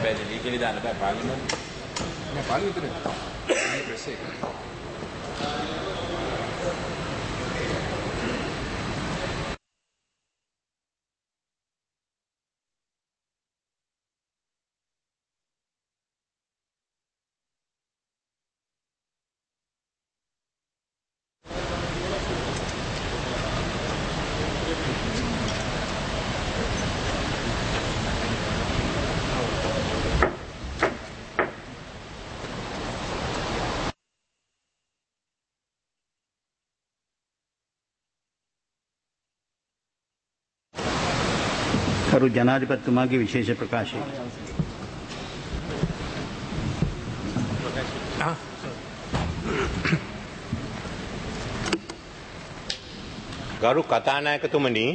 හැබැයි ලීගලි දාන්න බෑ පාර්ලිමේන්තුවේ. නෑ පාර්ලිමේන්තුවේ. මේ ප්‍රෙස් එක. කරු ජනාධිපතිතුමාගේ විශේෂ ප්‍රකාශය. ගරු කතානායකතුමනි,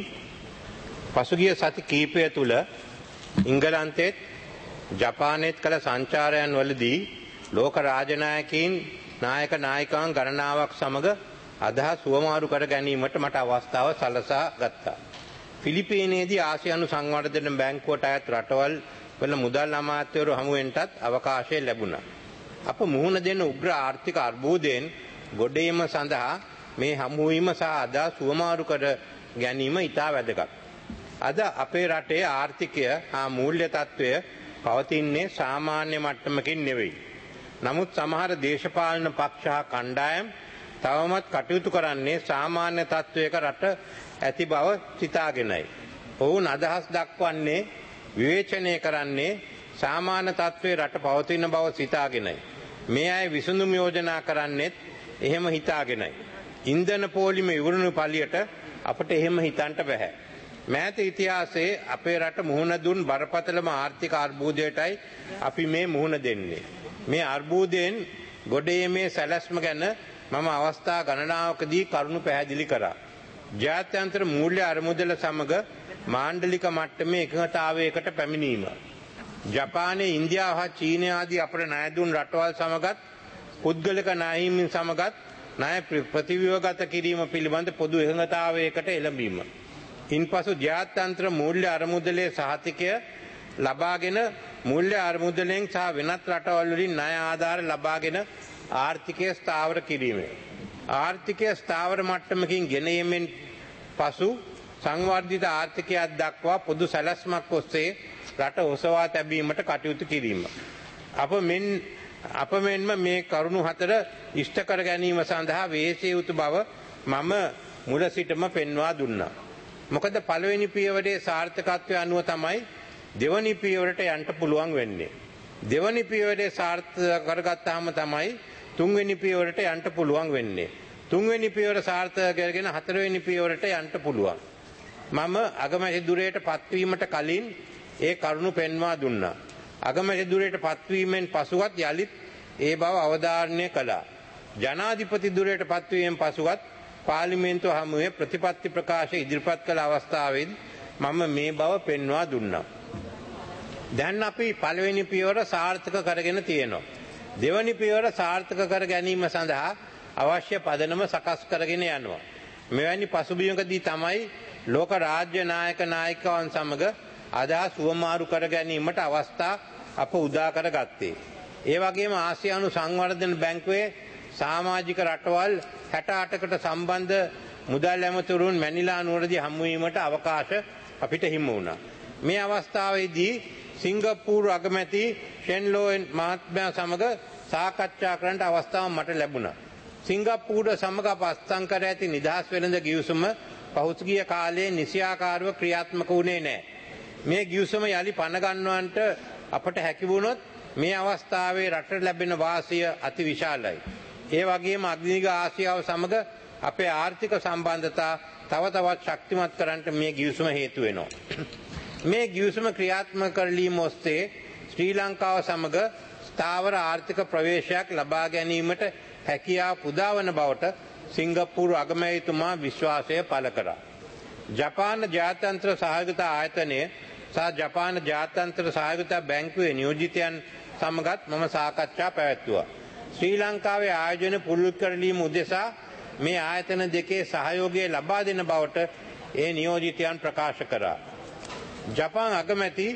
පසුගිය සති කීපය තුළ ඉංගලන්තෙත් ජපානයේත් කළ සංචාරයන් වලදී ලෝක රාජනායකයින් නායක නායිකාවන් ගණනාවක් සමග අදහස් සුවමාරු කර ගැනීමට මට අවස්ථාව සලසා ගත්තා. ෆිලිපීනයේදී ආසියානු සංවර්ධන බැංකුවට අයත් රටවල් වල මුදල් අමාත්‍යවරු හමුවෙන්ටත් අවකාශය ලැබුණා. අප මුහුණ දෙන උග්‍ර ආර්ථික අර්බුදයෙන් ගොඩේම සඳහා මේ හමුවීම සහ අදහස් සුවමාරු කර ගැනීම ඉතා වැදගත්. අද අපේ රටේ ආර්ථිකය හා මූල්‍ය තත්ත්වය පවතින්නේ සාමාන්‍ය මට්ටමකින් නෙවෙයි. නමුත් සමහර දේශපාලන පක්ෂ හා කණ්ඩායම් තවමත් කටයුතු කරන්නේ සාමාන්‍ය තත්ත්වයක රට ඇති බව සිතාගෙනයි. ඔවුන් අදහස් දක්වන්නේ විවේචනය කරන්නේ සාමාන්‍ය තත්ත්වයේ රට පවතින බව සිතාගෙනයි. මේ අය විසඳුම් යෝජනා කරන්නේත් එහෙම හිතාගෙනයි. ඉන්ධන පෝලිම ඉවරුණු පළියට අපට එහෙම හිතන්න බෑ. මෑත ඉතිහාසයේ අපේ රට මුහුණ දුන් බරපතලම ආර්ථික අර්බුදයටයි අපි මේ මුහුණ දෙන්නේ. මේ අර්බුදයෙන් ගොඩේීමේ සැලැස්ම ගැන මම අවස්ථා ගණනාවකදී කරුණු පැහැදිලි කරා. ජාත්‍යන්තර මූල්‍ය අරමුදල සමග මාණ්ඩලික මට්ටමේ එකඟතාවයකට පැමිණීම. ජපානයේ, ඉන්දියාව හා චීනය ආදී අපට ණය දුන් රටවල් සමගත් පුද්ගලික ණයහිමින් සමගත් ණය ප්‍රතිව්‍යුහගත කිරීම පිළිබඳ පොදු එකඟතාවයකට එළඹීම. ඉන්පසු ජාත්‍යන්තර මූල්‍ය අරමුදලේ සහතිකය ලබාගෙන මූල්‍ය අරමුදලෙන් සහ වෙනත් රටවල් වලින් ණය ආධාර ලබාගෙන ආර්ථිකය ස්ථාවර කිරීම. ආර්ථිකය ස්ථාවර මට්ටමකින් ගෙනීමෙන් පසු සංවර්ධිත ආර්ථිකයක් දක්වා පොදු සැලැස්මක් ඔස්සේ රට ඔසවා තැබීමට කටයුතු කිරීම. අප මෙන්ම මේ කරුණු හතර ඉෂ්ට කර ගැනීම සඳහා වෙහෙසිය යුතු බව මම මුල සිටම පෙන්වා දුන්නා. මොකද පළවෙනි පියවරේ සාර්ථකත්වය අනුව තමයි දෙවනි පියවරට යන්න පුළුවන් වෙන්නේ. දෙවනි පියවරේ සාර්ථක කරගත්තාම තමයි තුන්වෙනි පියවරට යන්න පුළුවන් වෙන්නේ. තුන්වෙනි පියවර සාර්ථක කරගෙන හතරවෙනි පියවරට යන්න පුළුවන්. මම අගමැති ධුරයට පත්වීමට කලින් ඒ කරුණු පෙන්වා දුන්නා. අගමැති ධුරයට පත්වීමෙන් පසුවත් යලිත් ඒ බව අවධාරණය කළා. ජනාධිපති ධුරයට පත්වීමෙන් පසුවත් පාර්ලිමේන්තුව හමුවේ ප්‍රතිපත්ති ප්‍රකාශ ඉදිරිපත් කළ අවස්ථාවේදී මම මේ බව පෙන්වා දුන්නා. දැන් අපි පළවෙනි පියවර සාර්ථක කරගෙන තියෙනවා. දෙවනි පියවර සාර්ථක කර ගැනීම සඳහා අවශ්‍ය පදනම සකස් කරගෙන යනවා. මෙවැනි පසුබිමකදී තමයි ලෝක රාජ්‍ය නායක නායිකාවන් සමග අදහස් සුවමාරු කර ගැනීමට අවස්ථා අප උදා කරගත්තේ. ඒ වගේම ආසියානු සංවර්ධන බැංකුවේ සමාජික රටවල් 68කට සම්බන්ධ මුදල් ඇමතුරුන් මැනිලා නුවරදී හමුවීමට අවකාශ අපිට හිමි වුණා. මේ අවස්ථාවේදී සිංගප්පූරු අගමැති ෂෙන්ලෝන් මහත්මයා සමග සාකච්ඡා කරන්නට අවස්ථාව මට ලැබුණා. සිංගප්පූරුව සමග අප අත්සන් කර ඇති නිදහස් වෙළඳ ගිවිසුම පහුගිය කාලයේ නිසියාකාරව ක්‍රියාත්මක වුණේ නැහැ. මේ ගිවිසුම යලි පණ ගන්නවන්ට අපට හැකි වුණොත් මේ අවස්ථාවේ රටට ලැබෙන වාසිය අති විශාලයි. ඒ වගේම අග්නික ආසියාව සමග අපේ ආර්ථික සම්බන්ධතා තව තවත් ශක්තිමත් කරන්නට මේ ගිවිසුම හේතු වෙනවා. මේ ගිවිසුම ක්‍රියාත්මක කරලීම ඔස්සේ ශ්‍රී ලංකාව සමග ස්ථාවර ආර්ථික ප්‍රවේශයක් ලබා ගැනීමට හැකියාව පුදාවන බවට සිංගප්පූරු අගමැතිතුමා විශ්වාසය පළ කරා. ජපාන ජාත්‍යන්තර සහයෝගිතා ආයතනය සහ ජපාන ජාත්‍යන්තර සහයෝගිතා බැංකුවේ නියෝජිතයන් සමගත් මම සාකච්ඡා පැවැත්තුවා. ශ්‍රී ලංකාවේ ආයෝජන පුළුල් කරලීම උදෙසා මේ ආයතන දෙකේ සහයෝගය ලබා දෙන බවට ඒ නියෝජිතයන් ප්‍රකාශ කරා. ජපාන් අගමැති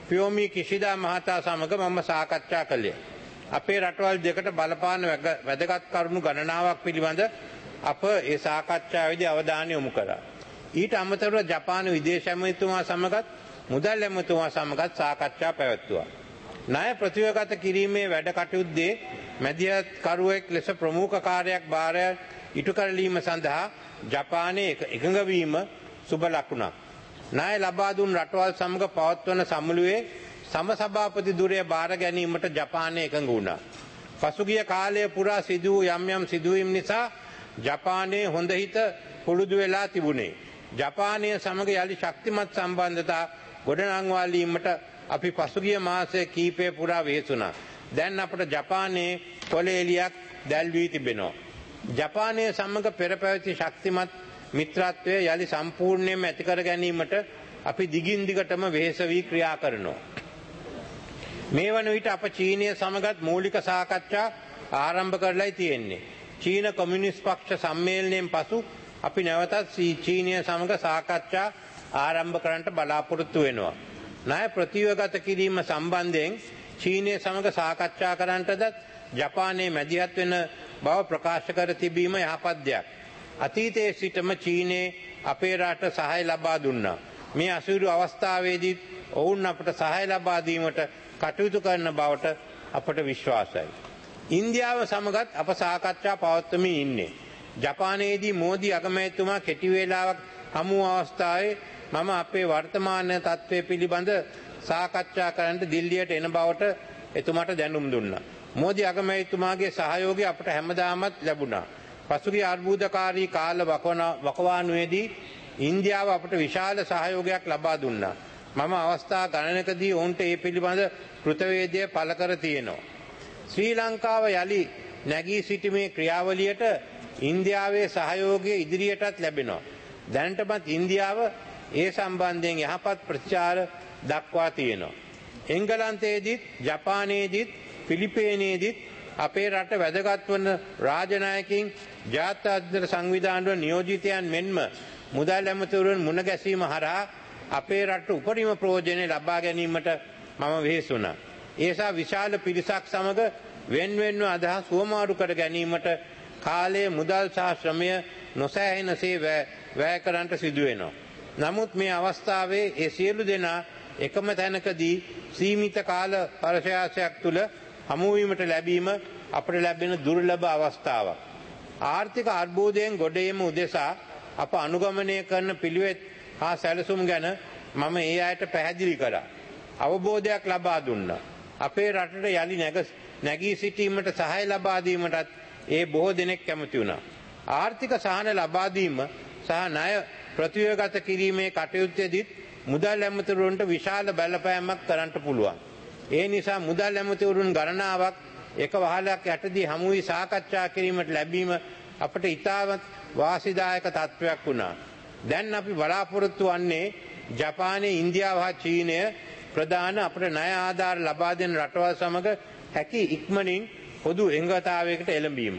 ෆියෝමි කිෂිදා මහතා සමග මම සාකච්ඡා කළේ. අපේ රටවල් දෙකට බලපාන වැදගත් කරුණු ගණනාවක් පිළිබඳ අප ඒ සාකච්ඡාවේදී අවධානය යොමු කළා. ඊට අමතරව ජපාන විදේශ ඇමතිතුමා සමගත් මුදල් ඇමතිතුමා සමගත් සාකච්ඡා පැවැත්වුවා. ණය ප්‍රතිවගත කිරීමේ වැඩ කටයුත්තේ මැදිහත්කරුවෙක් ලෙස ප්‍රමුඛ කාර්යයක් භාරය ඉටු කරලීම සඳහා ජපානයේ එකඟ වීම සුබ ලකුණක්. ණය ලබා දුන් රටවල් සමග පවත්වන සමුළුවේ සමසභාපති ධුරය බාර ගැනීමට ජපානය එකඟ වුණා. පසුගිය කාලය පුරා සිදු වූ යම් සිදුවීම් නිසා ජපානයේ හොඳ හිත පුරුදු වෙලා තිබුණේ. ජපානය සමග යලි ශක්තිමත් සම්බන්ධතා ගොඩනංවාලීමට අපි පසුගිය මාසයේ කීපය පුරා වෙහෙසුණා. දැන් අපට ජපානයේ කොලේලියක් දැල්වී තිබෙනවා. ජපානය සමග පෙර පැවති ශක්තිමත් මිත්‍රත්වය යලි සම්පූර්ණයෙන්ම ඇති කර ගැනීමට අපි දිගින් දිගටම වෙහෙස වී ක්‍රියා කරනවා. මේ වන විට අප චීනය සමගත් මූලික සාකච්ඡා ආරම්භ කරලායි තියෙන්නේ. චීන කොමියුනිස්ට් පක්ෂ සම්මේලනයෙන් පසු අපි නැවතත් චීනය සමග සාකච්ඡා ආරම්භ කරන්නට බලාපොරොත්තු වෙනවා. ණය ප්‍රතිවගත කිරීම සම්බන්ධයෙන් චීනය සමග සාකච්ඡා කරන්නටද ජපානයේ මැදිහත් වෙන බව ප්‍රකාශ කර තිබීම යහපත් දෙයක්. අතීතයේ සිටම චීනයේ අපේ රට සහාය ලබා දුන්නා. මේ අසීරු අවස්ථාවේදී ඔවුන් අපට සහාය ලබා දීමට කටයුතු කරන බවට අපට විශ්වාසයි. ඉන්දියාව සමගත් අප සාකච්ඡා පවත්වමින් ඉන්නේ. ජපානයේදී මෝදි අගමැතිතුමා කෙටි වේලාවක් හමු අවස්ථාවේ මම අපේ වර්තමාන තත්ත්වය පිළිබඳ සාකච්ඡා කරන්නට දිල්ලියට එන බවට එතුමාට දැනුම් දුන්නා. මෝදි අගමැතිතුමාගේ සහයෝගය අපට හැමදාමත් ලැබුණා. පසුගිය අර්බුදකාරී කාල වකවානුවේදී ඉන්දියාව අපට විශාල සහයෝගයක් ලබා දුන්නා. මම අවස්ථා ගණනකදී ඔවුන්ට ඒ පිළිබඳ කෘතවේදය පළ කර තියෙනවා. ශ්‍රී ලංකාව යලි නැගී සිටීමේ ක්‍රියාවලියට ඉන්දියාවේ සහයෝගය ඉදිරියටත් ලැබෙනවා. දැනටමත් ඉන්දියාව ඒ සම්බන්ධයෙන් යහපත් ප්‍රතිචාර දක්වා තියෙනවා. එංගලන්තයේදීත් ජපානයේදීත් පිලිපිනයේදීත් අපේ රට වැදගත් වන රාජනායකින් ජාත්‍යන්තර සංවිධානවල නියෝජිතයන් මෙන්ම මුදල් ඇමතිවරුන් මුණ ගැසීම හරහා අපේ රට උපරිම ප්‍රයෝජන ලබා ගැනීමට මම වෙහෙසුණා. ඒසා විශාල පිරිසක් සමග වෙන්වෙන්ව අදහස් සුවමාරු කර ගැනීමට කාලයේ මුදල් සහ ශ්‍රමය නොසෑහෙනසේ වැය කරන්නට සිදු වෙනවා. නමුත් මේ අවස්ථාවේ ඒ සියලු දෙනා එකම තැනකදී සීමිත කාල පරිශ්‍රයක් තුළ හමුවීමට ලැබීම අපට ලැබෙන දුර්ලභ අවස්ථාවක්. ආර්ථික අර්බුදයෙන් ගොඩේම උදෙසා අප අනුගමනය කරන පිළිවෙත් හා සැලසුම් ගැන මම ඒ අයට පැහැදිලි කරා. අවබෝධයක් ලබා දුන්නා. අපේ රටට යලි නැගී සිටීමට සහාය ලබා දීමටත් ඒ බොහෝ දෙනෙක් කැමති වුණා. ආර්ථික සහන ලබා දීම සහ ණය ප්‍රතිවගත කිරීමේ කටයුත්තේදීත් මුදල් ඇමතිවරුන්ට විශාල බලපෑමක් කරන්නට පුළුවන්. ඒ නිසා මුදල් ඇමතිවරුන් ගණනාවක් එක වහලක් යටදී හමු වී සාකච්ඡා කිරීමට ලැබීම අපට ඉතාමත් වාසිදායක තත්ත්වයක් වුණා. දැන් අපි බලාපොරොත්තු වන්නේ ජපානයේ ඉන්දියාව හා චීනය ප්‍රධාන අපට ණය ආධාර ලබා දෙන රටවල් සමග හැකි ඉක්මනින් පොදු එකඟතාවයකට එළඹීම.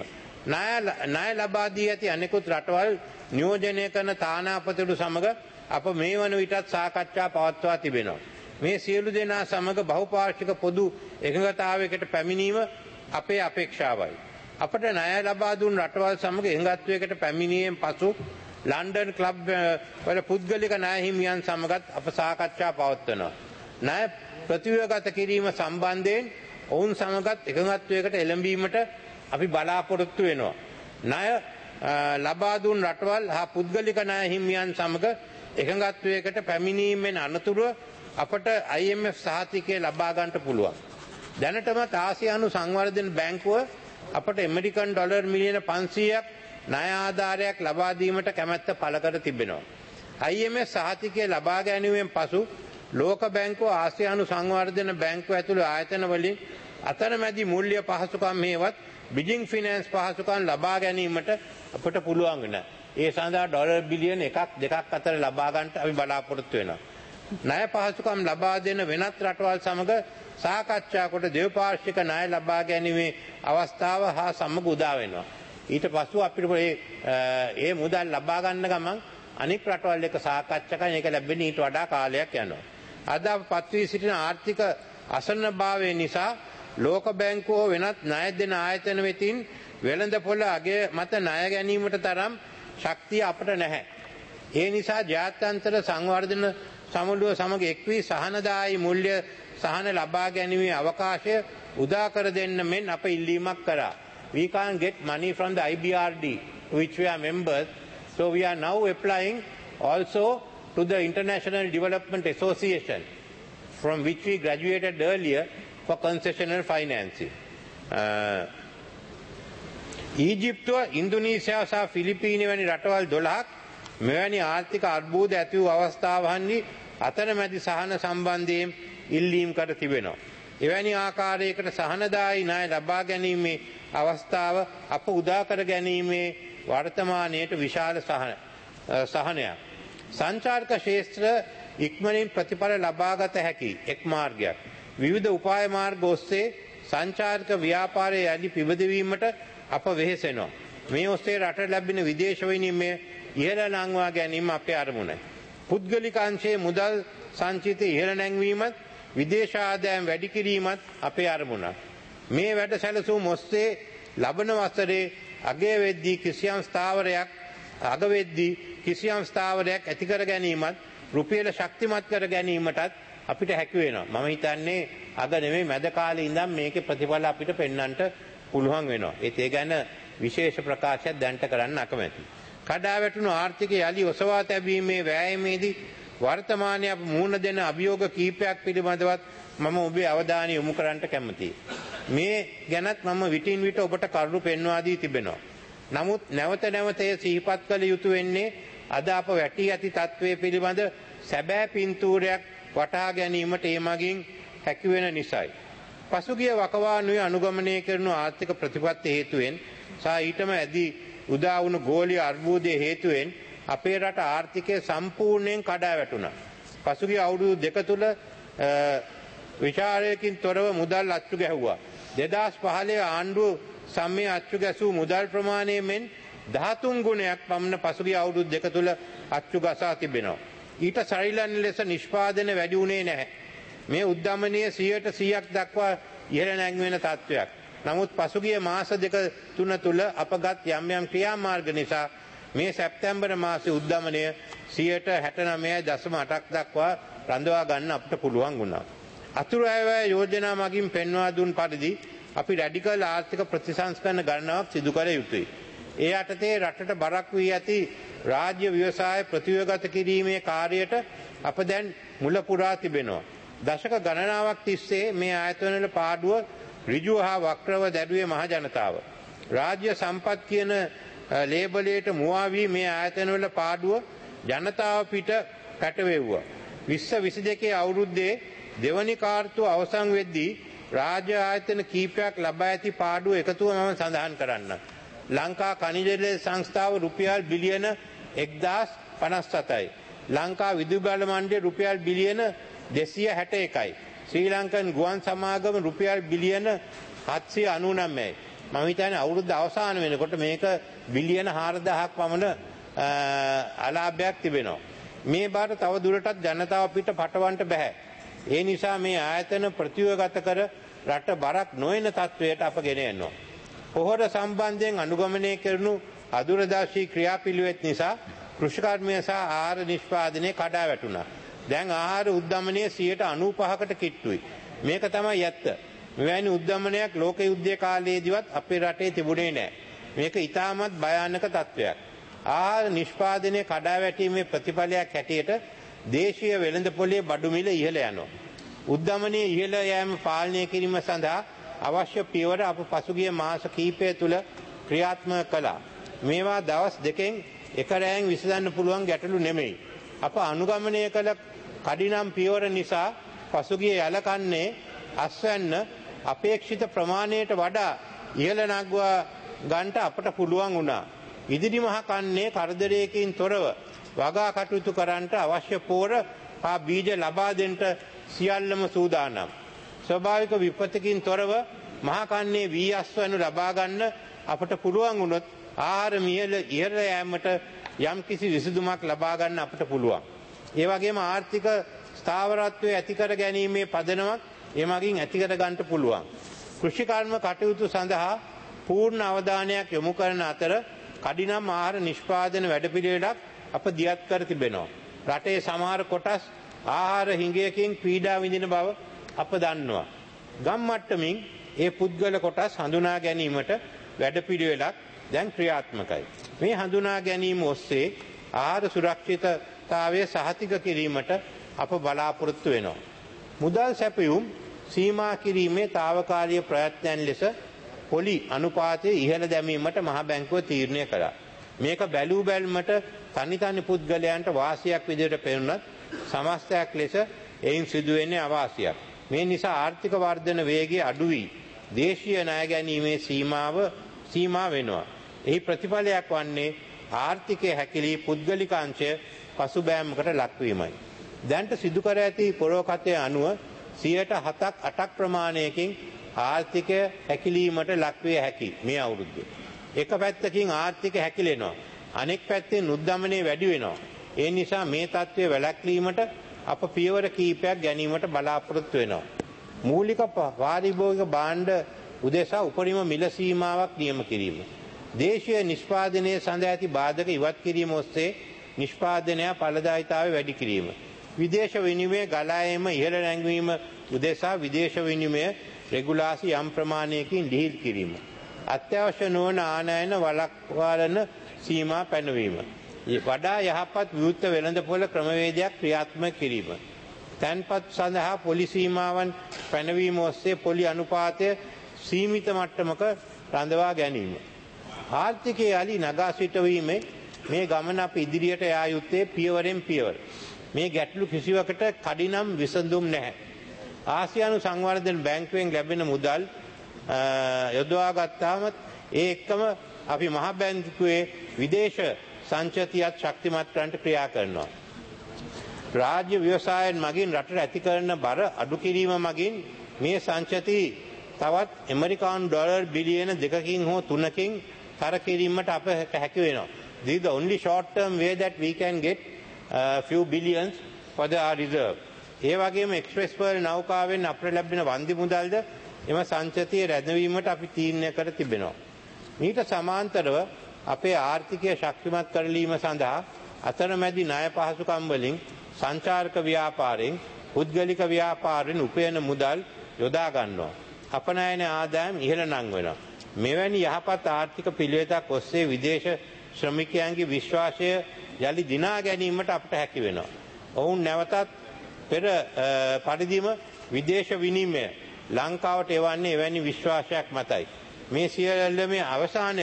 ණය ලබා දී ඇති අනෙකුත් රටවල් නියෝජනය කරන තානාපතිවරු සමග අප මේ වන විටත් සාකච්ඡා පවත්වා තිබෙනවා. මේ සියලු දෙනා සමග බහුපාර්ශ්වික පොදු එකඟතාවයකට පැමිණීම අපේ අපේක්ෂාවයි. අපට ණය ලබා දුන් රටවල් සමග එකඟත්වයකට පැමිණීමෙන් පසු ලන්ඩන් ක්ලබ් වල පුද්ගලික ණය හිමියන් සමගත් අප සාකච්ඡා පවත්වනවා. ණය ප්‍රතිවගත කිරීම සම්බන්ධයෙන් ඔවුන් සමගත් එකඟත්වයකට එළඹීමට අපි බලාපොරොත්තු වෙනවා. ණය ලබා දුන් රටවල් හා පුද්ගලික ණය හිමියන් සමග එකඟත්වයකට පැමිණීමෙන් අනතුරුව අපට IMF සහතිකය ලබා ගන්නට පුළුවන්. දැනටමත් ආසියානු සංවර්ධන බැංකුව අපට ඇමරිකන් ඩොලර් මිලියන 500ක් ණය ආධාරයක් ලබා දීමට කැමැත්ත පළ කර තිබෙනවා. IMF සහතිකය ලබා ගැනීමෙන් පසු ලෝක බැංකුව ආසියානු සංවර්ධන බැංකුව ඇතුළු ආයතන වලින් අතරමැදි මූල්‍ය පහසුකම් හේවත් බිජිං ෆිනෑන්ස් පහසුකම් ලබා ගැනීමට අපට පුළුවන් වෙනවා. ඒ සඳහා ඩොලර් බිලියන 1-2 අතර ලබා ගන්නට අපි බලාපොරොත්තු වෙනවා. ණය පහසුකම් ලබා දෙන වෙනත් රටවල් සමග සාකච්ඡා කොට දෙවපාර්ශ්වික ණය ලබා ගැනීමේ අවස්ථාව හා සමග උදා වෙනවා. ඊට පස්ව අපිට ඒ මුදල් ලබා ගන්න ගමන් අනෙක් රටවල් එක්ක සාකච්ඡා කරන එක ලැබෙන්නේ ඊට වඩා කාලයක් යනවා. අද අප පත්වී සිටින ආර්ථික අසන්නභාවය නිසා ලෝක බැංකුව වෙනත් ණය දෙන ආයතන වෙතින් වෙළඳපොළ අගය මත ණය ගැනීමට තරම් ශක්තිය අපට නැහැ. ඒ නිසා ජාත්‍යන්තර සංවර්ධන සමුළුව සමග එක්වී සහනදායී මුල්‍ය සහන ලබා ගැනීමේ අවකාශය උදා කර දෙන්න මෙන් අප ඉල්ලීමක් කරා. We can't get money from the IBRD to which we are members, so we are now applying also to the International Development Association from which we graduated earlier for concessional financing. ඊජිප්තුව ඉන්දුනීසියාව සහ ෆිලිපීනය වැනි රටවල් 12ක් මෙවැනි ආර්ථික අර්බුද ඇති වූ අවස්ථාවන්හි අතරමැදි සහන සම්බන්ධයෙන් ඉල්ලීම් කර තිබෙනවා. එවැනි ආකාරයකට සහනදායී ණය ලබා ගැනීමේ අවස්ථාව අප උදා කර ගැනීමේ වර්තමානයට විශාල සහනයක්. සංචාරක ක්ෂේත්‍ර ඉක්මනින් ප්‍රතිඵල ලබාගත හැකි එක් මාර්ගයක්. විවිධ උපාය මාර්ග ඔස්සේ සංචාරක ව්‍යාපාරයේ යලි පිබිදවීමට අප වෙහෙසෙනවා. මේ ඔස්සේ රට ලැබෙන විදේශ විනිමය ඉහළ නංවා ගැනීම අපේ අරමුණයි. පුද්ගලික අංශයේ මුදල් සංචිතය ඉහළ නැංවීමත් විදේශ ආදායම් වැඩි කිරීමත් අපේ අරමුණක්. මේ වැඩ සැලසුම් ඔස්සේ ලබන වසරේ අගවෙද්දී කිසියම් ස්ථාවරයක් ඇති කර ගැනීමත් රුපියල ශක්තිමත් කර ගැනීමටත් අපිට හැකි වෙනවා. මම හිතන්නේ අග නෙමෙයි මැද කාලේ ඉඳන් මේකේ ප්‍රතිඵල අපිට පෙන්වන්නට පුළුවන් වෙනවා. ඒ ගැන විශේෂ ප්‍රකාශයක් දැන්ට කරන්න අකමැතියි. කඩා වැටුණු ආර්ථිකය යලි ඔසවා තැබීමේ වෑයමේදී වර්තමානයේ අප මුහුණ දෙන අභියෝග කීපයක් පිළිබඳවත් මම ඔබේ අවධානය යොමු කරන්නට කැමතියි. මේ ගැනත් මම විටින් විට ඔබට කරුණු පෙන්වා දී තිබෙනවා. නමුත් නැවත නැවත එය සිහිපත් කළ යුතු වෙන්නේ අද අප වැටී ඇති තත්ත්වයේ පිළිබඳ සැබෑ පින්තූරයක් වටහා ගැනීමට ඒ මගින් හැකි වෙන නිසායි. පසුගිය වකවානුවේ අනුගමනය කරන ආර්ථික ප්‍රතිපත්ති හේතුවෙන් සහ ඊටම ඇදී උදා වුණු ගෝලීය අර්බුදයේ හේතුවෙන් අපේ රට ආර්ථිකය සම්පූර්ණයෙන් කඩා වැටුණා. පසුගිය අවුරුදු දෙක තුල විචාරයකින් තොරව මුදල් අච්චු ගැහුවා. 2015 ආණ්ඩුව සම්මේ අච්චු ගැසූ මුදල් ප්‍රමාණය මෙන් 13 ගුණයක් පමණ පසුගිය අවුරුදු දෙක තුල අච්චු ගසා තිබෙනවා. ඊට සරිලන ලෙස නිෂ්පාදන වැඩි වුණේ නැහැ. මේ උද්දමනයේ 100% දක්වා ඉහළ නැංවෙන තත්ත්වයක්. නමුත් පසුගිය මාස දෙක තුන තුල අපගත් යම් යම් ක්‍රියාමාර්ග නිසා මේ සැප්තැම්බර් මාසයේ උද්දමනය 69.8ක් දක්වා රඳවා ගන්න අපිට පුළුවන් වුණා. අතුරු අයවැය යෝජනා මගින් පෙන්වා දුන් පරිදි අපි රැඩිකල් ආර්ථික ප්‍රතිසංස්කරණ ගණනාවක් සිදු කර යුතුයි. ඒ යටතේ රටට බරක් වී ඇති රාජ්‍ය ව්‍යවසාය ප්‍රතිවගත කිරීමේ කාර්යයට අප දැන් මුල පුරා තිබෙනවා. දශක ගණනාවක් තිස්සේ මේ ආයතනවල පාඩුව ඍජුව හා වක්‍රව දැරුවේ මහ ජනතාව. රාජ්‍ය සම්පත් කියන ලේබලයට මුවා වී මේ ආයතනවල පාඩුව ජනතාව පිට පැටවෙව්වා. 2022 අවුරුද්දේ දෙවනි කාර්තුව අවසන් වෙද්දී රාජ්‍ය ආයතන කීපයක් ලබා ඇති පාඩුව එකතුව මම සඳහන් කරන්න. ලංකා khනිජ තෙල් සංස්ථාව රුපියල් බිලියන 1057යි. ලංකා විදුලි බල මණ්ඩලය රුපියල් බිලියන 261යි. ශ්‍රී ලංකන් ගුවන් සමාගම රුපියල් බිලියන 799යි. මම හිතන්නේ අවුරුද්ද අවසාන වෙනකොට මේක බිලියන 4000ක් පමණ අලාභයක් තිබෙනවා. මේ බාර තව දුරටත් ජනතාව පිට පටවන්න බෑ. ඒ නිසා මේ ආයතන ප්‍රතිවගත කර රට බරක් නොවන තත්වයට අප ගෙන යනවා. පොහොර සම්බන්ධයෙන් අනුගමනය කරනු අදුරදර්ශී ක්‍රියාපිළිවෙත් නිසා කෘෂිකර්මය සහ ආහාර නිෂ්පාදනය කඩා වැටුණා. දැන් ආහාර උද්දමනය 95%කට කිට්ටුයි. මේක තමයි ඇත්ත. මෙවැනි උද්දමනයක් ලෝක යුද්ධය කාලයේදීවත් අපේ රටේ තිබුණේ නැහැ. මේක ඉතාමත් භයානක තත්වයක්. ආහාර නිෂ්පාදනය කඩා වැටීමේ ප්‍රතිඵලයක් හැටියට දේශීය වෙළඳපොලේ බඩු මිල ඉහළ යනවා. උද්දමනයේ ඉහළ යෑම පාලනය කිරීම සඳහා අවශ්‍ය පියවර අප පසුගිය මාස කිහිපය තුළ ක්‍රියාත්මක කළා. මේවා දවස් දෙකෙන් එක රැයෙන් විසඳන්න පුළුවන් ගැටලු නෙමෙයි. අප අනුගමනය කළ කඩිනම් පියවර නිසා පසුගිය යලකන්නේ අස්වැන්න අපේක්ෂිත ප්‍රමාණයට වඩා ඉහළ නගවා ගන්නට අපට පුළුවන් වුණා. ඉදිරි මහ කන්නේ කරදරයකින් තොරව වගා කටයුතු කරන්නට අවශ්‍ය පෝර හා බීජ ලබා දෙන්නට සියල්ලම සූදානම්. ස්වභාවික විපතකින් තොරව මහ කන්නේ වී අස්වැන්න ලබා ගන්න අපට පුළුවන් වුණොත් ආහාර මිල ඉහළ යෑමට යම් කිසි විසඳුමක් ලබා ගන්න අපට පුළුවන්. ඒ වගේම ආර්ථික ස්ථාවරත්වය ඇති කර ගැනීමේ පදනමක් එමගින් ඇති කර ගන්නට පුළුවන්. කෘෂිකර්ම කටයුතු සඳහා පූර්ණ අවධානයක් යොමු කරන අතර කඩිනම් ආහාර නිෂ්පාදන වැඩපිළිවෙලක් අප දියත් කර තිබෙනවා. රටේ සමහර කොටස් ආහාර හිඟයකින් පීඩා විඳින බව අප දන්නවා. ගම් මට්ටමින් ඒ පුද්ගල කොටස් හඳුනා ගැනීමට වැඩපිළිවෙලක් දැන් ක්‍රියාත්මකයි. මේ හඳුනා ගැනීම ඔස්සේ ආහාර සුරක්ෂිතතාවය සහතික කිරීමට අප බලාපොරොත්තු වෙනවා. මුදල් සැපයුම් සීමා කිරීමේ తాවකාලික ප්‍රයත්නයන් ලෙස පොලි අනුපාතය ඉහළ දැමීමට මහ බැංකුව තීරණය කළා. මේක බැලූ බැල්මට තනි පුද්ගලයන්ට වාසියක් විදිහට පෙනුනත් සමස්තයක් ලෙස එයින් සිදුවෙන්නේ අවාසියක්. මේ නිසා ආර්ථික වර්ධන වේගය අඩු වී දේශීය ණය ගැනීමේ සීමා වෙනවා. එහි ප්‍රතිඵලයක් වන්නේ ආර්ථිකයේ හැකිලී පුද්ගලික අංශය පසුබෑමකට ලක්වීමයි. දැන්ට සිදු කර ඇති පොරොකතය අනුව 7%-8% ප්‍රමාණයකින් ආර්ථිකය හැකිලීමට ලක්විය හැකි මේ අවුරුද්දේ. එක පැත්තකින් ආර්ථික හැකිලෙනවා. අනෙක් පැත්තෙන් උද්දමනය වැඩි වෙනවා. ඒ නිසා මේ තත්ත්වය වැළැක්වීමට අප පියවර කීපයක් ගැනීමට බලාපොරොත්තු වෙනවා. මූලික පාරිභෝගික භාණ්ඩ උදෙසා උපරිම මිල සීමාවක් නියම කිරීම. දේශීය නිෂ්පාදනයේ සඳහා ඇති බාධක ඉවත් කිරීම ඔස්සේ නිෂ්පාදනය ඵලදායීතාවය වැඩි කිරීම. විදේශ විනිමය ගලා ඒම ඉහළ නැංවීම උදෙසා විදේශ විනිමය රෙගුලාසි යම් ප්‍රමාණයකින් ලිහිල් කිරීම. අත්‍යවශ්‍ය නොවන ආනයන වළක්වාලන සීමා පැනවීම. වඩා යහපත් විවෘත වෙළඳපොළ ක්‍රමවේදයක් ක්‍රියාත්මක කිරීම. තැන්පත් සඳහා පොලි සීමාවන් පැනවීම ඔස්සේ පොලි අනුපාතය සීමිත මට්ටමක රඳවා ගැනීම. ආර්ථිකයේ යලි නගා සිටවීමේ මේ ගමන අප ඉදිරියට යා යුත්තේ පියවරෙන් පියවර. මේ ගැටලු කිසිවකට කඩිනම් විසඳුම් නැහැ. ආසියානු සංවර්ධන බැංකුවෙන් ලැබෙන මුදල් යොදවා ගත්තාම ඒ එක්කම අපි මහ බැංකුවේ විදේශ සංචතියත් ශක්තිමත් කරන්නට ක්‍රියා කරනවා. රාජ්‍ය ව්‍යවසායන් මගින් රටට ඇති කරන බර අඩු කිරීම මගින් මේ සංචති තවත් ඇමරිකානු ඩොලර් බිලියන 2කින් හෝ 3කින් තර කිරීමට අපට හැකි වෙනවා. This is the only short term way that we can get few billions for the reserve. ඒ වගේම එක්ස්ප්‍රෙස් පර්ල් නෞකාවෙන් අපට ලැබෙන වන්දි මුදල්ද එම සංචතිය රැඳවීමට අපි තීරණය කර තිබෙනවා. මීට සමාන්තරව අපේ ආර්ථිකය ශක්තිමත් කරලීම සඳහා අතරමැදි ණය පහසුකම් වලින් සංචාරක ව්‍යාපාරයෙන් පුද්ගලික ව්‍යාපාරයෙන් උපයන මුදල් යොදා ගන්නවා. අපනයන ආදායම් ඉහළ නංවනවා. මෙවැනි යහපත් ආර්ථික පිළිවෙතක් ඔස්සේ විදේශ ශ්‍රමිකයන්ගේ විශ්වාසය යලි දිනා ගැනීමට අපට හැකි වෙනවා. ඔවුන් නැවතත් පෙර පරිදිම විදේශ විනිමය ලංකාවට එවන්නේ එවැනි විශ්වාසයක් මතයි. මේ සියල්ලම අවසාන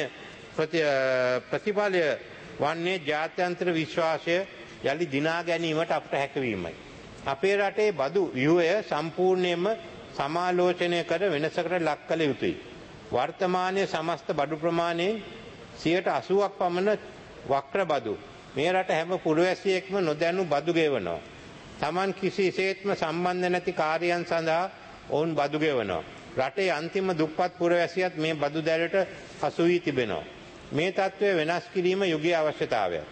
ප්‍රතිඵලය වන්නේ ජාත්‍යන්තර විශ්වාසය යලි දිනා ගැනීමට අපට හැකිවීමයි. අපේ රටේ බදු ව්‍යුහය සම්පූර්ණයෙන්ම සමාලෝචනය කර වෙනසකට ලක් කළ යුතුයි. වර්තමානයේ සමස්ත බඩු ප්‍රමාණයෙන් 80%ක් පමණ වක්‍ර බදු. මේ රට හැම පුරවැසියෙක්ම නොදැනු බදු ගෙවනවා. Taman කිසිසේත්ම සම්බන්ධ නැති කාර්යයන් සඳහා ඔවුන් බදු ගෙවනවා. රටේ අන්තිම දුප්පත් පුරවැසියත් මේ බදු දැලට හසු වී තිබෙනවා. මේ තත්ත්වය වෙනස් කිරීම යුගයේ අවශ්‍යතාවයක්.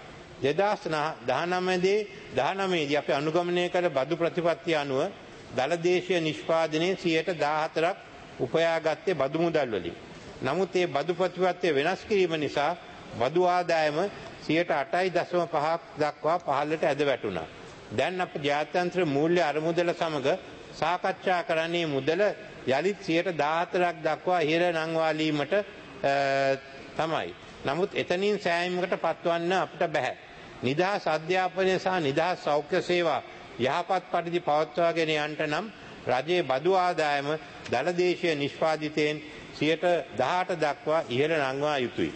2019 දී අපි අනුගමනය කළ බදු ප්‍රතිපත්තිය අනුව දළ දේශීය නිෂ්පාදනයේ 14%ක් උපයාගත්තේ බදු මුදල් වලින්. නමුත් මේ බදු ප්‍රතිපත්තිය වෙනස් කිරීම නිසා බදු ආදායම 8.5% දක්වා පහළට ඇද වැටුණා. දැන් අප ජාත්‍යන්තර මූල්‍ය අරමුදල සමග සාකච්ඡා කරන්නේ මුදල යලිත් 14%ක් දක්වා ඉහළ නංවාලීමට තමයි. නමුත් එතනින් සෑයීමකට පත්වන්න අපිට බෑ. නිදහස් අධ්‍යාපනය සහ නිදහස් සෞඛ්‍ය සේවා යහපත් පරිදි පවත්වාගෙන යන්නට නම් රජයේ බදු ආදායම දළ දේශීය නිෂ්පාදිතයෙන් 18% දක්වා ඉහළ නංවා යුතුයි.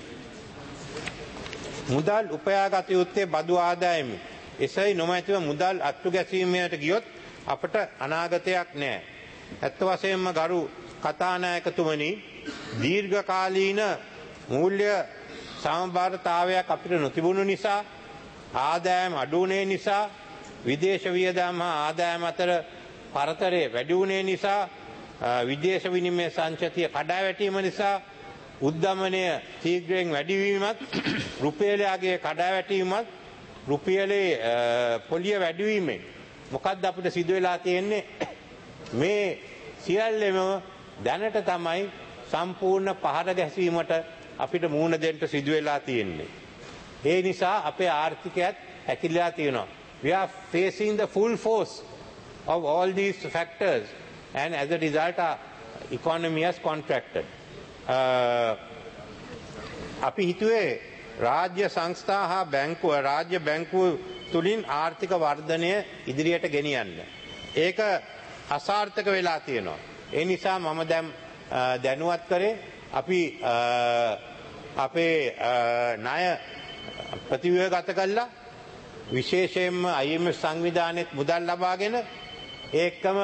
මුදල් උපයාගත යුත්තේ බදු ආදායම. එසයි නොමැතිව මුදල් අත්තු ගැසීමට ගියොත් අපට අනාගතයක් නැහැ. ඇත්ත වශයෙන්ම ගරු කතානායකතුමනි, දීර්ඝකාලීන මූල්‍ය සමබරතාවයක් අපිට නොතිබුණු නිසා, ආදායම් අඩු වුණේ නිසා, විදේශ වියදම් හා ආදායම් අතර පරතරය වැඩි වුණේ නිසා, විදේශ විනිමය සංචතිය කඩාවැටීම නිසා, උද්දමනය ශීඝ්‍රයෙන් වැඩිවීමත්, රුපියලයේ කඩාවැටීමත්, රුපියලේ පොලිය වැඩිවීමෙන් මොකද්ද අපිට සිදු වෙලා තියෙන්නේ? මේ සියල්ලම දැනට තමයි සම්පූර්ණ පහර ගැසීමට අපිට මුහුණ දෙන්න සිදු වෙලා තියෙන්නේ. ඒ නිසා අපේ ආර්ථිකයත් හැකිලලා තියෙනවා. We are facing the full force of all these factors and as a result our economy has contracted. අපි හිතුවේ රාජ්‍ය සංස්ථා හා රාජ්‍ය බැංකුව තුලින් ආර්ථික වර්ධනය ඉදිරියට ගෙනියන්න. ඒක අසාර්ථක වෙලා තියෙනවා. ඒ නිසා මම දැනුවත් කරේ අපි අපේ ණය ප්‍රතිව්‍යුහගත කළා. විශේෂයෙන්ම IMF සංවිධානයේ මුදල් ලබාගෙන ඒකම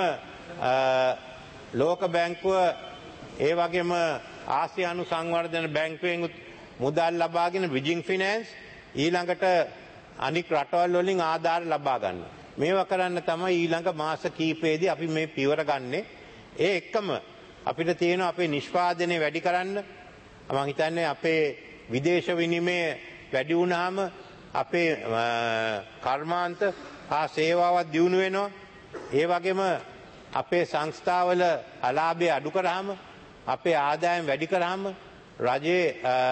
ලෝක බැංකුව ඒ වගේම ආසියානු සංවර්ධන බැංකුවෙන් මුදල් ලබාගෙන බ්‍රිජිං ෆිනෑන්ස් ඊළඟට අනික් රටවල් වලින් ආධාර ලබා ගන්න. මේවා කරන්න තමයි ඊළඟ මාස කීපෙදී අපි මේ පියවර ගන්නෙ. ඒ එක්කම අපිට තියෙන අපේ නිෂ්පාදනය වැඩි කරන්න. මම හිතන්නේ අපේ විදේශ විනිමය වැඩි වුණාම අපේ කර්මාන්ත හා සේවාවත් දියුණු වෙනවා. ඒ වගේම අපේ සංස්ථාවල අලාභය අඩු කරාම අපේ ආදායම් වැඩි කරාම රජයේ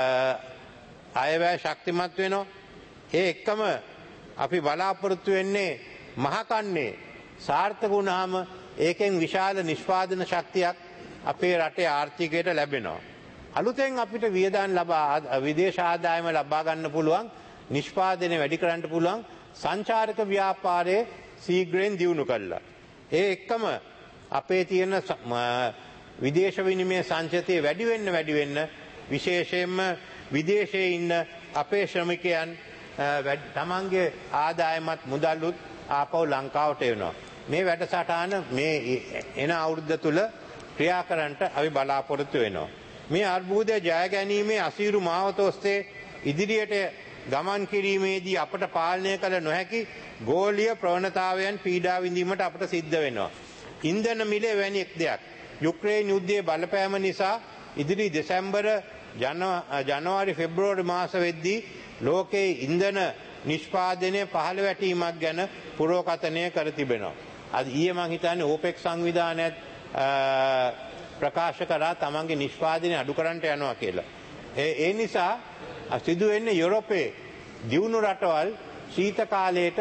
අයවැය ශක්තිමත් වෙනවා. ඒ එක්කම අපි බලාපොරොත්තු වෙන්නේ මහකන්නේ සාර්ථක වුණාම ඒකෙන් විශාල නිෂ්පාදන ශක්තියක් අපේ රටේ ආර්ථිකයට ලැබෙනවා. අලුතෙන් අපිට වියදම් විදේශ ආදායම ලබා ගන්න පුළුවන්, නිෂ්පාදනය වැඩි කරන්න පුළුවන්, සංචාරක ව්‍යාපාරයේ ශීඝ්‍රයෙන් දියුණු කළා. ඒ එක්කම අපේ තියෙන විදේශ විනිමය සංචිතය වැඩි වෙන්න විශේෂයෙන්ම විදේශයේ ඉන්න අපේ ශ්‍රමිකයන් තමන්ගේ ආදායමත් මුදල්ුත් ආපහු ලංකාවට එනවා. මේ වැඩසටහන මේ එන අවුරුද්ද තුල ක්‍රියා කරන්නට අපි බලාපොරොත්තු වෙනවා. මේ අර්බුදය ජය ගැනීමේ අසීරු මාවත ඔස්සේ ඉදිරියට ගමන් කිරීමේදී අපට පාලනය කළ නොහැකි ගෝලීය ප්‍රවණතාවයන් පීඩා විඳීමට අපට සිද්ධ වෙනවා. ඉන්ධන මිලේ වැනි එක් දෙයක්. යුක්‍රේන යුද්ධයේ බලපෑම නිසා ඉදිරි දෙසැම්බර ජනවාරි පෙබ්‍රවාරි මාස වෙද්දී ලෝකයේ ඉන්ධන නිෂ්පාදනය පහළ වැටීමක් ගැන පුරෝකථනය කර තිබෙනවා. අද ඊයේ මම හිතන්නේ ඕපෙක් සංවිධානයත් ප්‍රකාශ කරා තමන්ගේ නිෂ්පාදනය අඩු කරන්නට යනවා කියලා. ඒ නිසා සිදු වෙන්නේ යුරෝපයේ දියුණු රටවල් ශීත කාලයට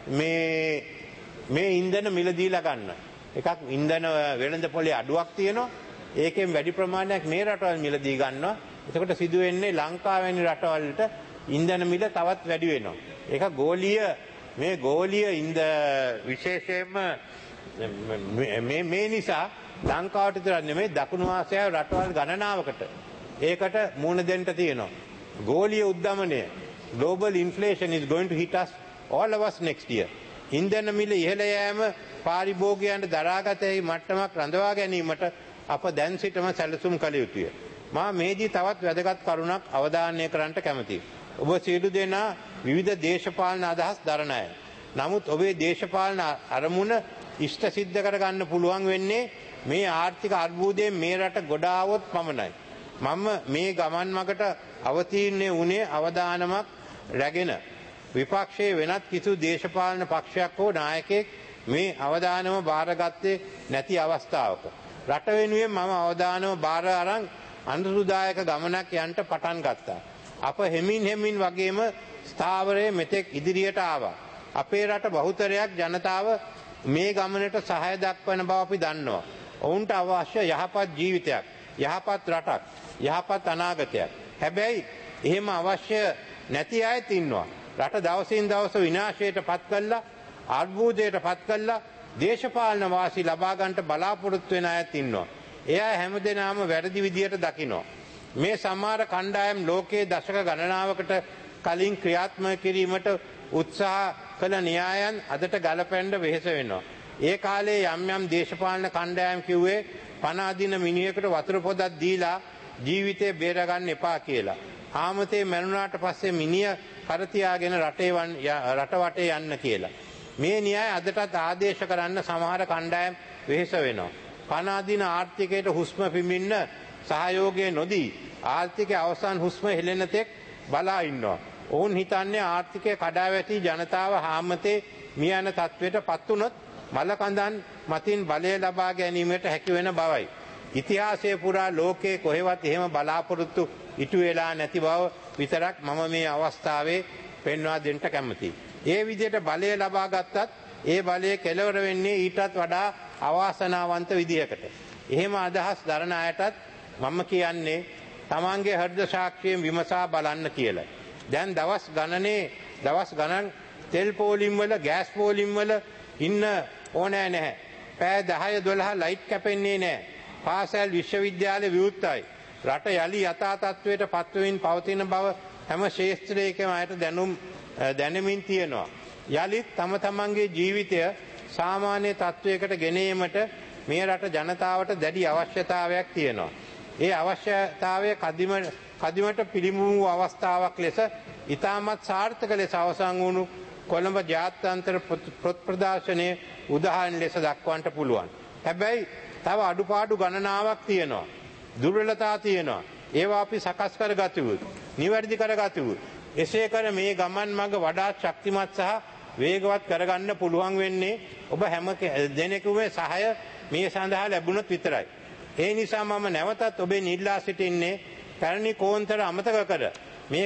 මේ ඉන්ධන මිල දීලා ගන්න. එකක් ඉන්ධන වෙළඳ පොලේ අඩුවක් තියෙනවා. ඒකෙන් වැඩි ප්‍රමාණයක් මේ රටවල් මිල දී ගන්නවා. එතකොට සිදු වෙන්නේ ලංකාව වැනි රටවල්ට ඉන්ධන මිල තවත් වැඩි වෙනවා. ඒක ගෝලීය විශේෂයෙන්ම මේ නිසා ලංකාවට විතරක් නෙමෙයි දකුණු ආසියාවේ රටවල් ගණනාවකට ඒකට මුහුණ දෙන්න තියෙනවා. ගෝලීය උද්දමනය, global inflation is going to hit us all of us next year. ඉන්ධන මිල ඉහළ යෑම පාරිභෝගිකයන්ට දරාගත හැකි මට්ටමක් රඳවා ගැනීමට අප දැන් සිටම සැලසුම් කළ යුතුය. මා මේදී තවත් වැදගත් කරුණක් අවධානය කරන්නට කැමැතියි. ඔබ සියලු දෙනා විවිධ දේශපාලන අදහස් දරන අය. නමුත් ඔබේ දේශපාලන අරමුණ ඉෂ්ට සිද්ධ කරගන්න පුළුවන් වෙන්නේ මේ ආර්ථික අර්බුදයෙන් මේ රට ගොඩාවොත් පමණයි. මම මේ ගමන් මගට අවතීර්ණය වුණේ අවදානමක් රැගෙන විපක්ෂයේ වෙනත් කිසිදු දේශපාලන පක්ෂයක් හෝ නායකයෙක් මේ අවදානම බාරගත්තේ නැති අවස්ථාවක. රට වෙනුවෙන් මම අවදානම බාර අරන් අනුරුදායක ගමනක් යන්න පටන් ගත්තා. අප හෙමින් වගේම ස්ථාවරයේ මෙතෙක් ඉදිරියට ආවා. අපේ රට බහුතරයක් ජනතාව මේ ගමනට සහාය දක්වන බව අපි දන්නවා. ඔවුන්ට අවශ්‍ය යහපත් ජීවිතයක්, යහපත් රටක්, යහපත් අනාගතයක්. හැබැයි එහෙම අවශ්‍ය නැති අයත් ඉන්නවා. රට දවසින් දවස විනාශයට පත් කළා, අර්බුදයට පත් කළා, දේශපාලන වාසි ලබා ගන්නට බලාපොරොත්තු වෙන අයත් ඉන්නවා. එයා හැමදෙනාම වැරදි විදියට දකිනවා. මේ සමහර කණ්ඩායම් ලෝකයේ දශක ගණනාවකට කලින් ක්‍රියාත්මක කිරීමට උත්සාහ කළ න්‍යායන් අදට ගලපෙන්න වෙහෙස වෙනවා. ඒ කාලේ යම් දේශපාලන කණ්ඩායම් කිව්වේ පණ අදින මිනිහෙකුට වතුර පොදක් දීලා ජීවිතේ බේර ගන්න එපා කියලා. ආමතේ මැරුණාට පස්සේ මිනිහ කර තියාගෙන රට වටේ යන්න කියලා. මේ න්‍යාය අදටත් ආදේශ කරන්න සමහර කණ්ඩායම් වෙහෙස වෙනවා. පණ අදින ආර්ථිකයට හුස්ම පිඹින්න සහයෝගය නොදී ආර්ථිකයේ අවසන් හුස්ම හෙළෙන තෙක් බලා ඉන්නවා. ඔවුන් හිතන්නේ ආර්ථිකය කඩා වැටි ජනතාව හාමතේ මිය යන තත්වයට පත් වුණොත් මලකඳන් මතින් බලය ලබා ගැනීමට හැකි වෙන බවයි. ඉතිහාසයේ පුරා ලෝකයේ කොහෙවත් එහෙම බලාපොරොත්තු ඉටු වෙලා නැති බව විතරක් මම මේ අවස්ථාවේ පෙන්වා දෙන්න කැමතියි. ඒ විදිහට බලය ලබා ගත්තත් ඒ බලය කෙලවර වෙන්නේ ඊටත් වඩා අවාසනාවන්ත විදිහකට. එහෙම අදහස් දරන අයටත් මම කියන්නේ තමන්ගේ හෘද සාක්ෂියෙන් විමසා බලන්න කියලා. දැන් දවස් ගණන් තෙල් පෝලිම් වල ගෑස් පෝලිම් වල ඉන්න ඕනෑ නැහැ. පැය 10 12 ලයිට් කැපෙන්නේ නැහැ. පාසල් විශ්වවිද්‍යාල විවෘතයි. රට යලි යථා තත්වයට පත්වමින් පවතින බව හැම ශේෂ්ත්‍රයකම අයට දැනමින් තියෙනවා. යලිත් තම තමන්ගේ ජීවිතය සාමාන්‍ය තත්වයකට ගෙනීමට මේ රට ජනතාවට දැඩි අවශ්‍යතාවයක් තියෙනවා. ඒ අවශ්‍යතාවය කදිමට පිළිඹු අවස්ථාවක් ලෙස ඉතාමත් සාර්ථක ලෙස අවසන් වුණු කොළඹ ජාත්‍යන්තර ප්‍රදර්ශනයේ උදාහරණ ලෙස දක්වන්නට පුළුවන්. හැබැයි තව අඩුපාඩු ගණනාවක් තියෙනවා. දුර්වලතා තියෙනවා. ඒවා අපි සකස් කරගත යුතුයි. නිවැරදි කරගත යුතුයි. එසේ කර මේ ගමන් මඟ වඩාත් ශක්තිමත් සහ වේගවත් කරගන්න පුළුවන් වෙන්නේ ඔබ හැම දෙනෙකුගේ සහාය මේ සඳහා ලැබුණොත් විතරයි. ඒ නිසා මම නැවතත් ඔබෙන් ඉල්ලා සිටින්නේ පැරණි කෝන්තර අමතක කර මේ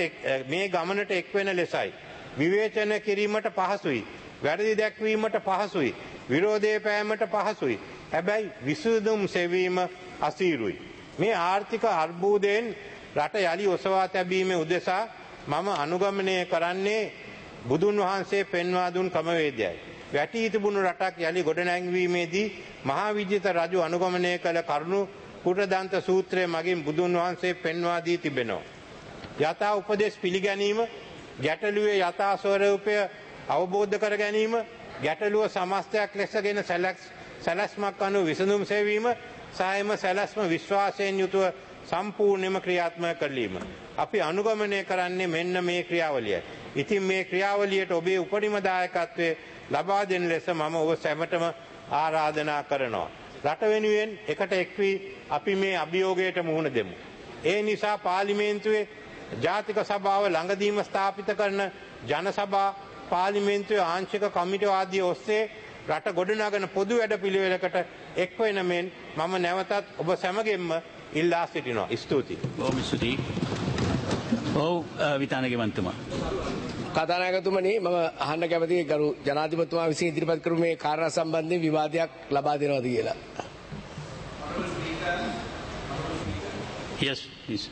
ගමනට එක් වෙන ලෙසයි. විවේචන කිරීමට පහසුයි. වැරදි දැක්වීමට පහසුයි. විරෝධය පෑමට පහසුයි. හැබැයි විසඳුම් සෙවීම අසීරුයි. මේ ආර්ථික අර්බුදයෙන් රට යලි ඔසවා තැබීමේ උදෙසා මම අනුගමනය කරන්නේ බුදුන් වහන්සේ පෙන්වා දුන් ක්‍රමවේදයයි. වැටී තිබුණු රටක් යලි ගොඩනැංවීමේදී මහා විජිත රජු අනුගමනය කළ කරුණු කුටදන්ත සූත්‍රය මගින් බුදුන් වහන්සේ පෙන්වා දී තිබෙනවා. යථා උපදේශ පිළිගැනීම, ගැටලුවේ යථා ස්වරූපය අවබෝධ කර ගැනීම, ගැටලුව සමස්තයක් ලෙසගෙන සැලැස්මක් අනුව විසඳුම් සෙවීම සහයම සැලැස්ම විශ්වාසයෙන් යුතුව සම්පූර්ණයෙන්ම ක්‍රියාත්මක කරලීම. අපි අනුගමනය කරන්නේ මෙන්න මේ ක්‍රියාවලියයි. ඉතින් මේ ක්‍රියාවලියට ඔබේ උපරිම දායකත්වය ලබා දෙන ලෙස මම ඔබ සැමටම ආරාධනා කරනවා. රට වෙනුවෙන් එකට එක් වී අපි මේ අභියෝගයට මුහුණ දෙමු. ඒ නිසා පාර්ලිමේන්තුවේ ජාතික සභාව ළඟදීම ස්ථාපිත කරන ජන සභා, පාර්ලිමේන්තුවේ ආංශික කමිටු ආදී ඔස්සේ රට ගොඩනගන පොදු වැඩපිළිවෙලකට එක් වෙන මෙන් මම නැවතත් ඔබ සැමගෙන්ම ඉල්ලා සිටිනවා. ස්තුතියි. බොහොම ස්තුතියි. ඔව් විතානගේ මන්තුමා. කතානායකතුමනි, මම අහන්න කැමතියි ගරු ජනාධිපතිතුමා විසින් ඉදිරිපත් කරු මේ කාර්ය සම්බන්ධයෙන් විවාදයක් ලබා දෙනවද කියලා. Yes, please.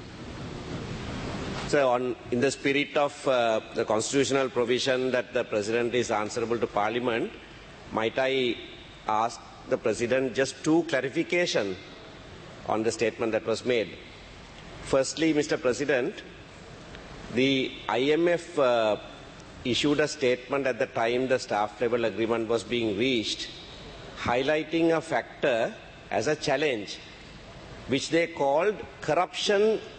So, in the spirit of the constitutional provision that the President is answerable to Parliament, might I ask the President just two clarification on the statement that was made. Firstly, Mr. President, the IMF issued a statement at the time the staff level agreement was being reached, highlighting a factor as a challenge, which they called corruption.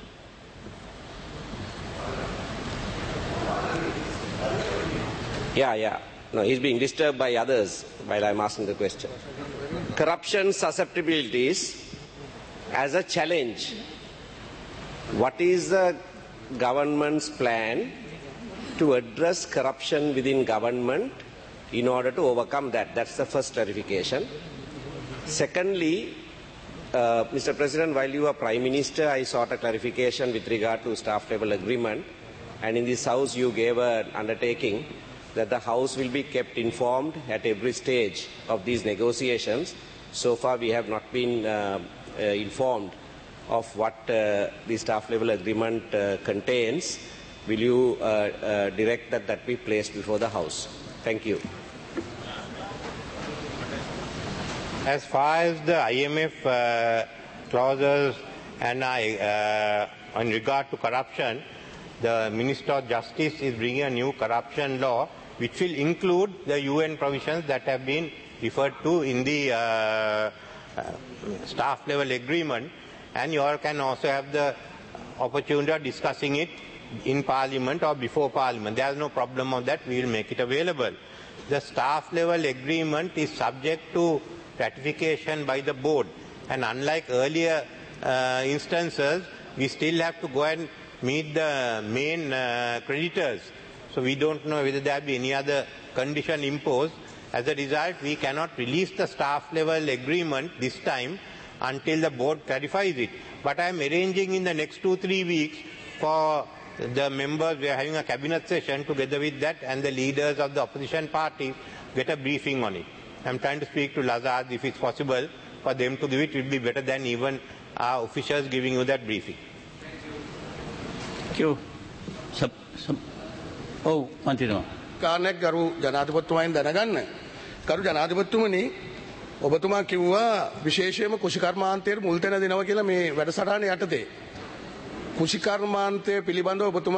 Yeah. No, he's being disturbed by others while I'm asking the question. Corruption susceptibilities as a challenge. What is the government's plan to address corruption within government in order to overcome that? That's the first clarification. Secondly, Mr. President, while you were Prime Minister, I sought a clarification with regard to staff level agreement, and in this House you gave an undertaking that the House will be kept informed at every stage of these negotiations. So far we have not been informed of what the staff level agreement contains. Will you direct that be placed before the House? Thank you. As far as the IMF clauses and in regard to corruption, the Minister of Justice is bringing a new corruption law which will include the UN provisions that have been referred to in the staff level agreement, and you all can also have the opportunity of discussing it in Parliament or before Parliament. There is no problem of that. We will make it available. The staff level agreement is subject to ratification by the board, and unlike earlier instances, we still have to go and meet the main creditors. So we don't know whether there will be any other condition imposed. As a result, we cannot release the staff level agreement this time until the board clarifies it. But I am arranging in the next 2-3 weeks for the members, we are having a cabinet session together with that, and the leaders of the opposition parties get a briefing on it. I am trying to speak to Lazard if it's possible for them to give it. It will be better than even our officials giving you that briefing. Thank you. Oh, Mantino. කාරණයක් ගරු ජනාධිපතිතුමාගෙන් දැනගන්න. ගරු ජනාධිපතිතුමනි ඔබතුමා කිව්වා විශේෂයෙන්ම කුෂිකර්මාන්තයේ මුල් තැන දෙනවා කියලා මේ වැඩසටහන යටතේ. කුෂිකර්මාන්තය පිළිබඳව ඔබතුමා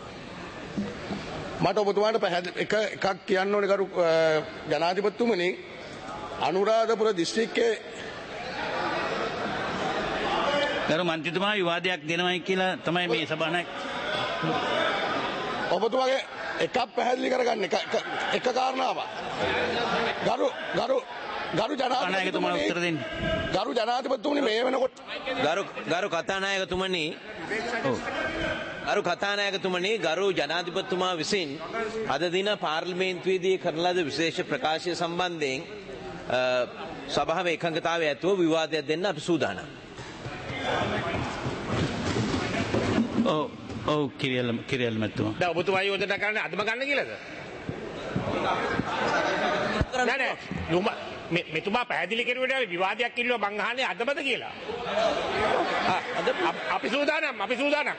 මට ඔබතුමාට එකක් කියන්න ඕනේ ගරු ජනාධිපතිතුමනි අනුරාධපුර දිස්ත්‍රික්කයේ ගරු මන්ත්‍රීතුමා විවාදයක් දෙනවයි කියලා තමයි මේ සභාවක් ඔබතුමාගේ එකක් පැහැදිලි කරගන්න එක කාරණාවක් ගරු ජනාධිපතිතුමනි උත්තර දෙන්න. ගරු ජනාධිපතිතුමනි මේ වෙනකොට ගරු කතානායකතුමනි ගරු ජනාධිපතිතුමා විසින් අද දින පාර්ලිමේන්තුවේදී කරන ලද විශේෂ ප්‍රකාශය සම්බන්ධයෙන් සභාවේ එකඟතාවය ඇතුව විවාදයක් දෙන්න අපි සූදානම්. ඔව් කිරියල් මැතිතුමා. දැන් ඔබතුමා යෝජනා කරන්නේ අදම ගන්න කියලාද? නෑ මෙතුමා පැහැදිලි කරුවේ විවාදයක් කිල්ලුවා මං අහන්නේ අදමද කියලා. අපි සූදානම්.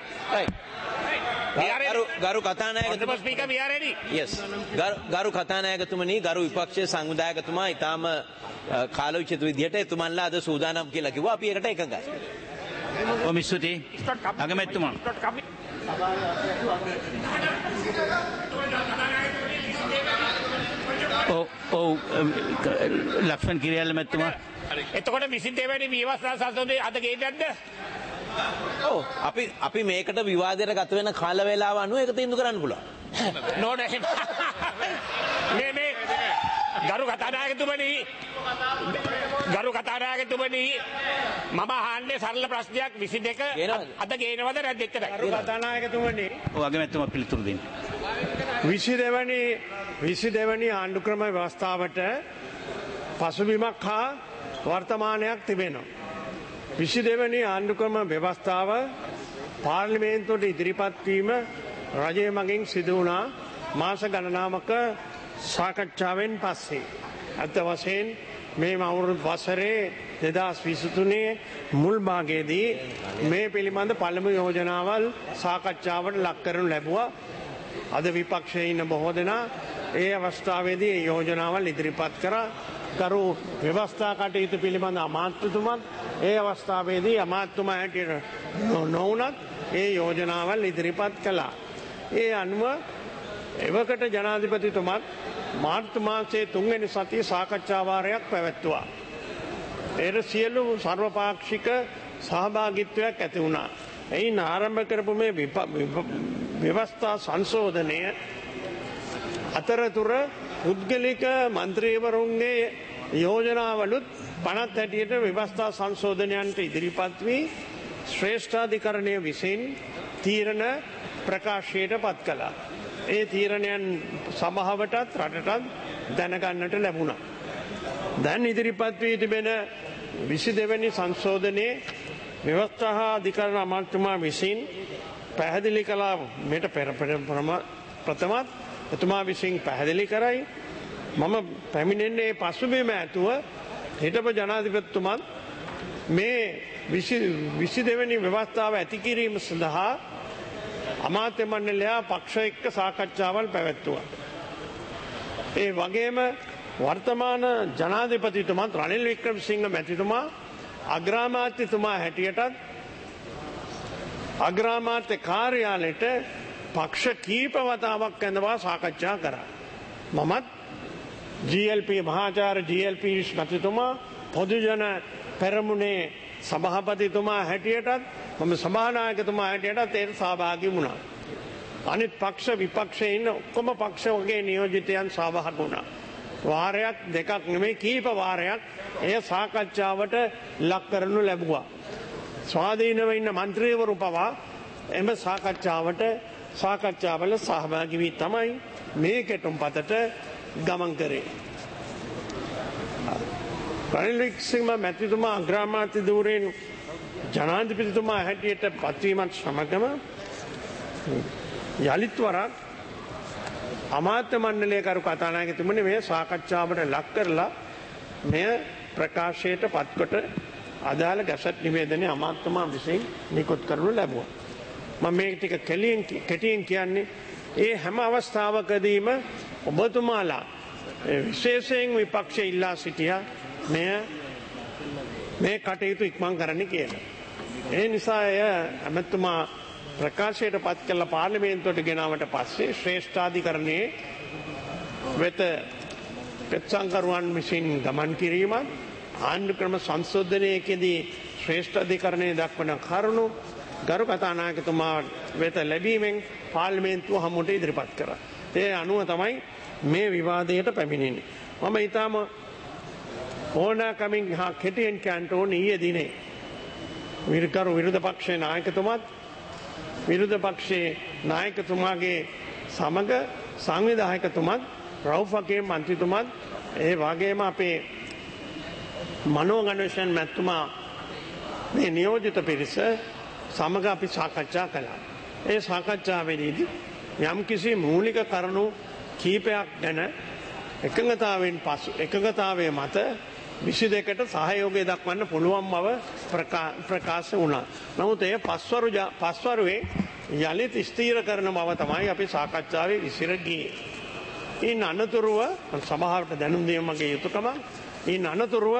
ගරු කතානායකතුමා speaker we are ready. yes ගරු කතානායකතුමනි ගරු විපක්ෂයේ සංවිධායකතුමා ඊටාම කාලෝචිත විදිහට එතුමන්ලා අද සූදානම් කියලා කිව්වා අපි ඒකට එකඟයි. ඔව් මිස්තුති අගමැතිතුමා. ඔව් ලක්ෂ්මන් කිරියල් මැතිතුමා. එතකොට 22 වෙනි විවස්ථා සංසදයේ අද ගේන්නේද? ඔව් අපි මේකට විවාදයට ගත වෙන කාල වේලාව අනුව ඒක තීන්දුව කරන්න පුළුවන්. නෝනේ මේ ගරු කතානායකතුමනි මම අහන්නේ සරල ප්‍රශ්නයක් 22 අද ගේනවද නැද්ද එච්චරයි. ගරු කතානායකතුමනි ඔව් අගමැතිතුමා පිළිතුරු දෙන්න. 22 වෙනි ආණ්ඩුක්‍රම ව්‍යවස්ථාවට පසුබිමක් හා වර්තමානයක් තිබෙනවා. 22 වෙනි ආණ්ඩුක්‍රම ව්‍යවස්ථාව පාර්ලිමේන්තුවට ඉදිරිපත් වීම රජය මගින් සිදු වුණා මාස ගණනාවක සාකච්ඡාවෙන් පස්සේ. අත වශයෙන් මේ අවුරුදු වසරේ 2023 මුල් භාගයේදී මේ පිළිබඳ පළමු යෝජනාවල් සාකච්ඡාවට ලක් කරනු ලැබුවා. අද විපක්ෂයේ ඉන්න බොහෝ දෙනා ඒ අවස්ථාවේදී ඒ යෝජනාවල් ඉදිරිපත් කරා. කරු ව්‍යවස්ථා කටයුතු පිළිබඳ අමාත්‍යතුමත් ඒ අවස්ථාවේදී අමාත්‍යතුමා හැටියට නොවුනත් ඒ යෝජනාවල් ඉදිරිපත් කළා. ඒ අනුව එවකට ජනාධිපතිතුමත් මාර්තු මාසයේ 3 වෙනි සතියේ සාකච්ඡා වාරයක් පැවැත්වුවා. ඒර සියලු සර්වපාක්ෂික සහභාගීත්වයක් ඇති වුණා. එයින් ආරම්භ කරපු මේ ව්‍යවස්ථා සංශෝධනය අතරතුර පුද්ගලික මන්ත්‍රීවරුන්ගේ යෝජනාවලුත් පනත් හැටියට ව්‍යවස්ථා සංශෝධනයන්ට ඉදිරිපත් වී ශ්‍රේෂ්ඨාධිකරණය විසින් තීරණ ප්‍රකාශයට පත් කළා. ඒ තීරණයන් සභාවටත් රටටත් දැනගන්නට ලැබුණා. දැන් ඉදිරිපත් වී තිබෙන 22 වෙනි සංශෝධනයේ ව්‍යවස්ථා හා අධිකරණ අමාත්‍යතුමා විසින් පැහැදිලි කළා මේට ප්‍රථමත් එතුමා විසින් පැහැදිලි කරයි මම පැමිණෙන්නේ පසුබිම ඇතුව හිටපු ජනාධිපතිතුමත් මේ 22 වෙනි ව්‍යවස්ථාව ඇති කිරීම සඳහා අමාත්‍ය මණ්ඩලයා පක්ෂ එක්ක සාකච්ඡාවල් පැවැත්වුවා. ඒ වගේම වර්තමාන ජනාධිපතිතුමත් රනිල් වික්‍රමසිංහ මැතිතුමා අග්‍රාමාත්‍යතුමා හැටියටත් අග්‍රාමාත්‍ය කාර්යාලයට පක්ෂ කීප වතාවක් ඇඳවා සාකච්ඡා කරා. මමත් GLP මහාචාර්ය GLP මැතිතුමා පොදුජන පෙරමුණේ සභාපතිතුමා හැටියටත් මම සභානායකතුමා හැටියටත් ඒට සහභාගී වුණා. අනිත් පක්ෂ විපක්ෂයේ ඉන්න ඔක්කොම පක්ෂ වගේ නියෝජිතයන් සහභාගී වුණා. වාරයක් දෙකක් නෙමෙයි කීප වාරයක් එය සාකච්ඡාවට ලක් කරනු ලැබුවා. ස්වාධීනව ඉන්න മന്ത്രിවරු පවා එම සාකච්ඡාවල සහභාගී වී තමයි මේ කෙටුම්පතට ගමන් කරේ. රනිල් වික්‍රමසිංහ මැතිතුමා අග්‍රාමාත්‍ය ධූරයෙන් ජනාධිපතිතුමා හැටියට පත්වීමත් සමගම යලිත් වරක් අමාත්‍ය මණ්ඩලයේ කරු කතානායකතුමනි මේ සාකච්ඡාවට ලක් කරලා මෙය ප්‍රකාශයට පත්කොට අදාළ ගැසට් නිවේදනය අමාත්‍යතුමා විසින් නිකුත් කරනු ලැබුවා. මම මේ ටික කෙටියෙන් කියන්නේ ඒ හැම අවස්ථාවකදීම ඔබතුමාලා විශේෂයෙන් විපක්ෂය ඉල්ලා සිටියා මේ කටයුතු ඉක්මන් කරන්න කියලා. ඒ නිසා එය ඇමතුමා ප්‍රකාශයට පත් කළ පාර්ලිමේන්තුවට ගෙනාවට පස්සේ ශ්‍රේෂ්ඨාධිකරණයේ වෙත පෙත්සංකරුවන් විසින් ගමන් කිරීමත් ආණ්ඩු ක්‍රම සංශෝධනයකදී ශ්‍රේෂ්ඨ අධිකරණයේ දක්වන කරුණු ගරු කතානායකතුමා වෙත ලැබීමෙන් පාර්ලිමේන්තුව හමුවට ඉදිරිපත් කරා. ඒ අනුව තමයි මේ විවාදයට පැමිණෙන්නේ. මම ඊටම ඕනෑකමින් හා කෙටියෙන් කියන්න ඕනේ ඊයේ දිනේ විරුද්ධ පක්ෂයේ නායකතුමාත් විරුද්ධ පක්ෂයේ නායකතුමාගේ සමග සංවිධායකතුමත් රවුෆ් හකීම් මන්ත්‍රීතුමත් ඒ වගේම අපේ මනෝගණේෂන් මැතිතුමා මේ නියෝජිත පිරිස සමග අපි සාකච්ඡා කළා. ඒ සාකච්ඡාවේදී යම්කිසි මූලික කරුණු කීපයක් ගැන එකඟතාවයේ මත 22ට සහයෝගය දක්වන්න පුළුවන් බව ප්‍රකාශ වුණා. නමුත් එය පස්වරුවේ යලිත් ස්ථීර කරන බව තමයි අපි සාකච්ඡාවේ විසිර ගියේ. ඉන් අනතුරුව සභාවට දැනුම් දීම මගේ යුතුයකම. ඉන් අනතුරුව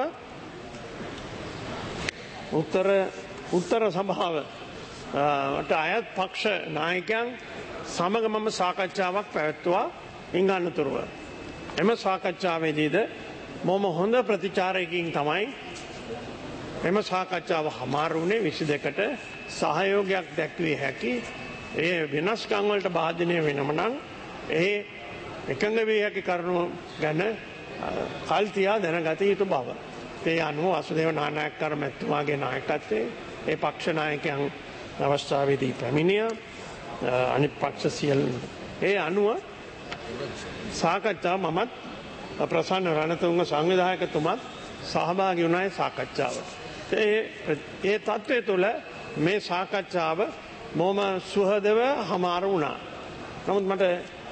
උත්තර සභාවට අයත් පක්ෂ නායකයන් සමග මම සාකච්ඡාවක් පැවැත්තුවා. ඉන් අනතුරුව එම සාකච්ඡාවේදීද මොම හොඳ ප්‍රතිචාරයකින් තමයි එම සාකච්ඡාව හමාර වුණේ 22ට සහයෝගයක් දැක්විය හැකි. ඒ වෙනස්කම් වලට භාජනය වෙනම නම් ඒ එකඟ විය හැකි කරුණු ගැන කල් තියා දැනගත යුතු බව. ඒ අනුව වසුදේව නානායක්කර මැතිතුමාගේ නායකත්වයේ ඒ පක්ෂ නායකයන් අවස්ථාවේදී පැමිණියා. අනිත් පක්ෂ සියලු ඒ අනුව සාකච්ඡාව මමත් ප්‍රසන්න රණතුංග සංවිධායකතුමත් සහභාගී වුණායි සාකච්ඡාවට. ඒ තත්ත්වය තුළ මේ සාකච්ඡාව මොම සුහදව හමාර වුණා. නමුත් මට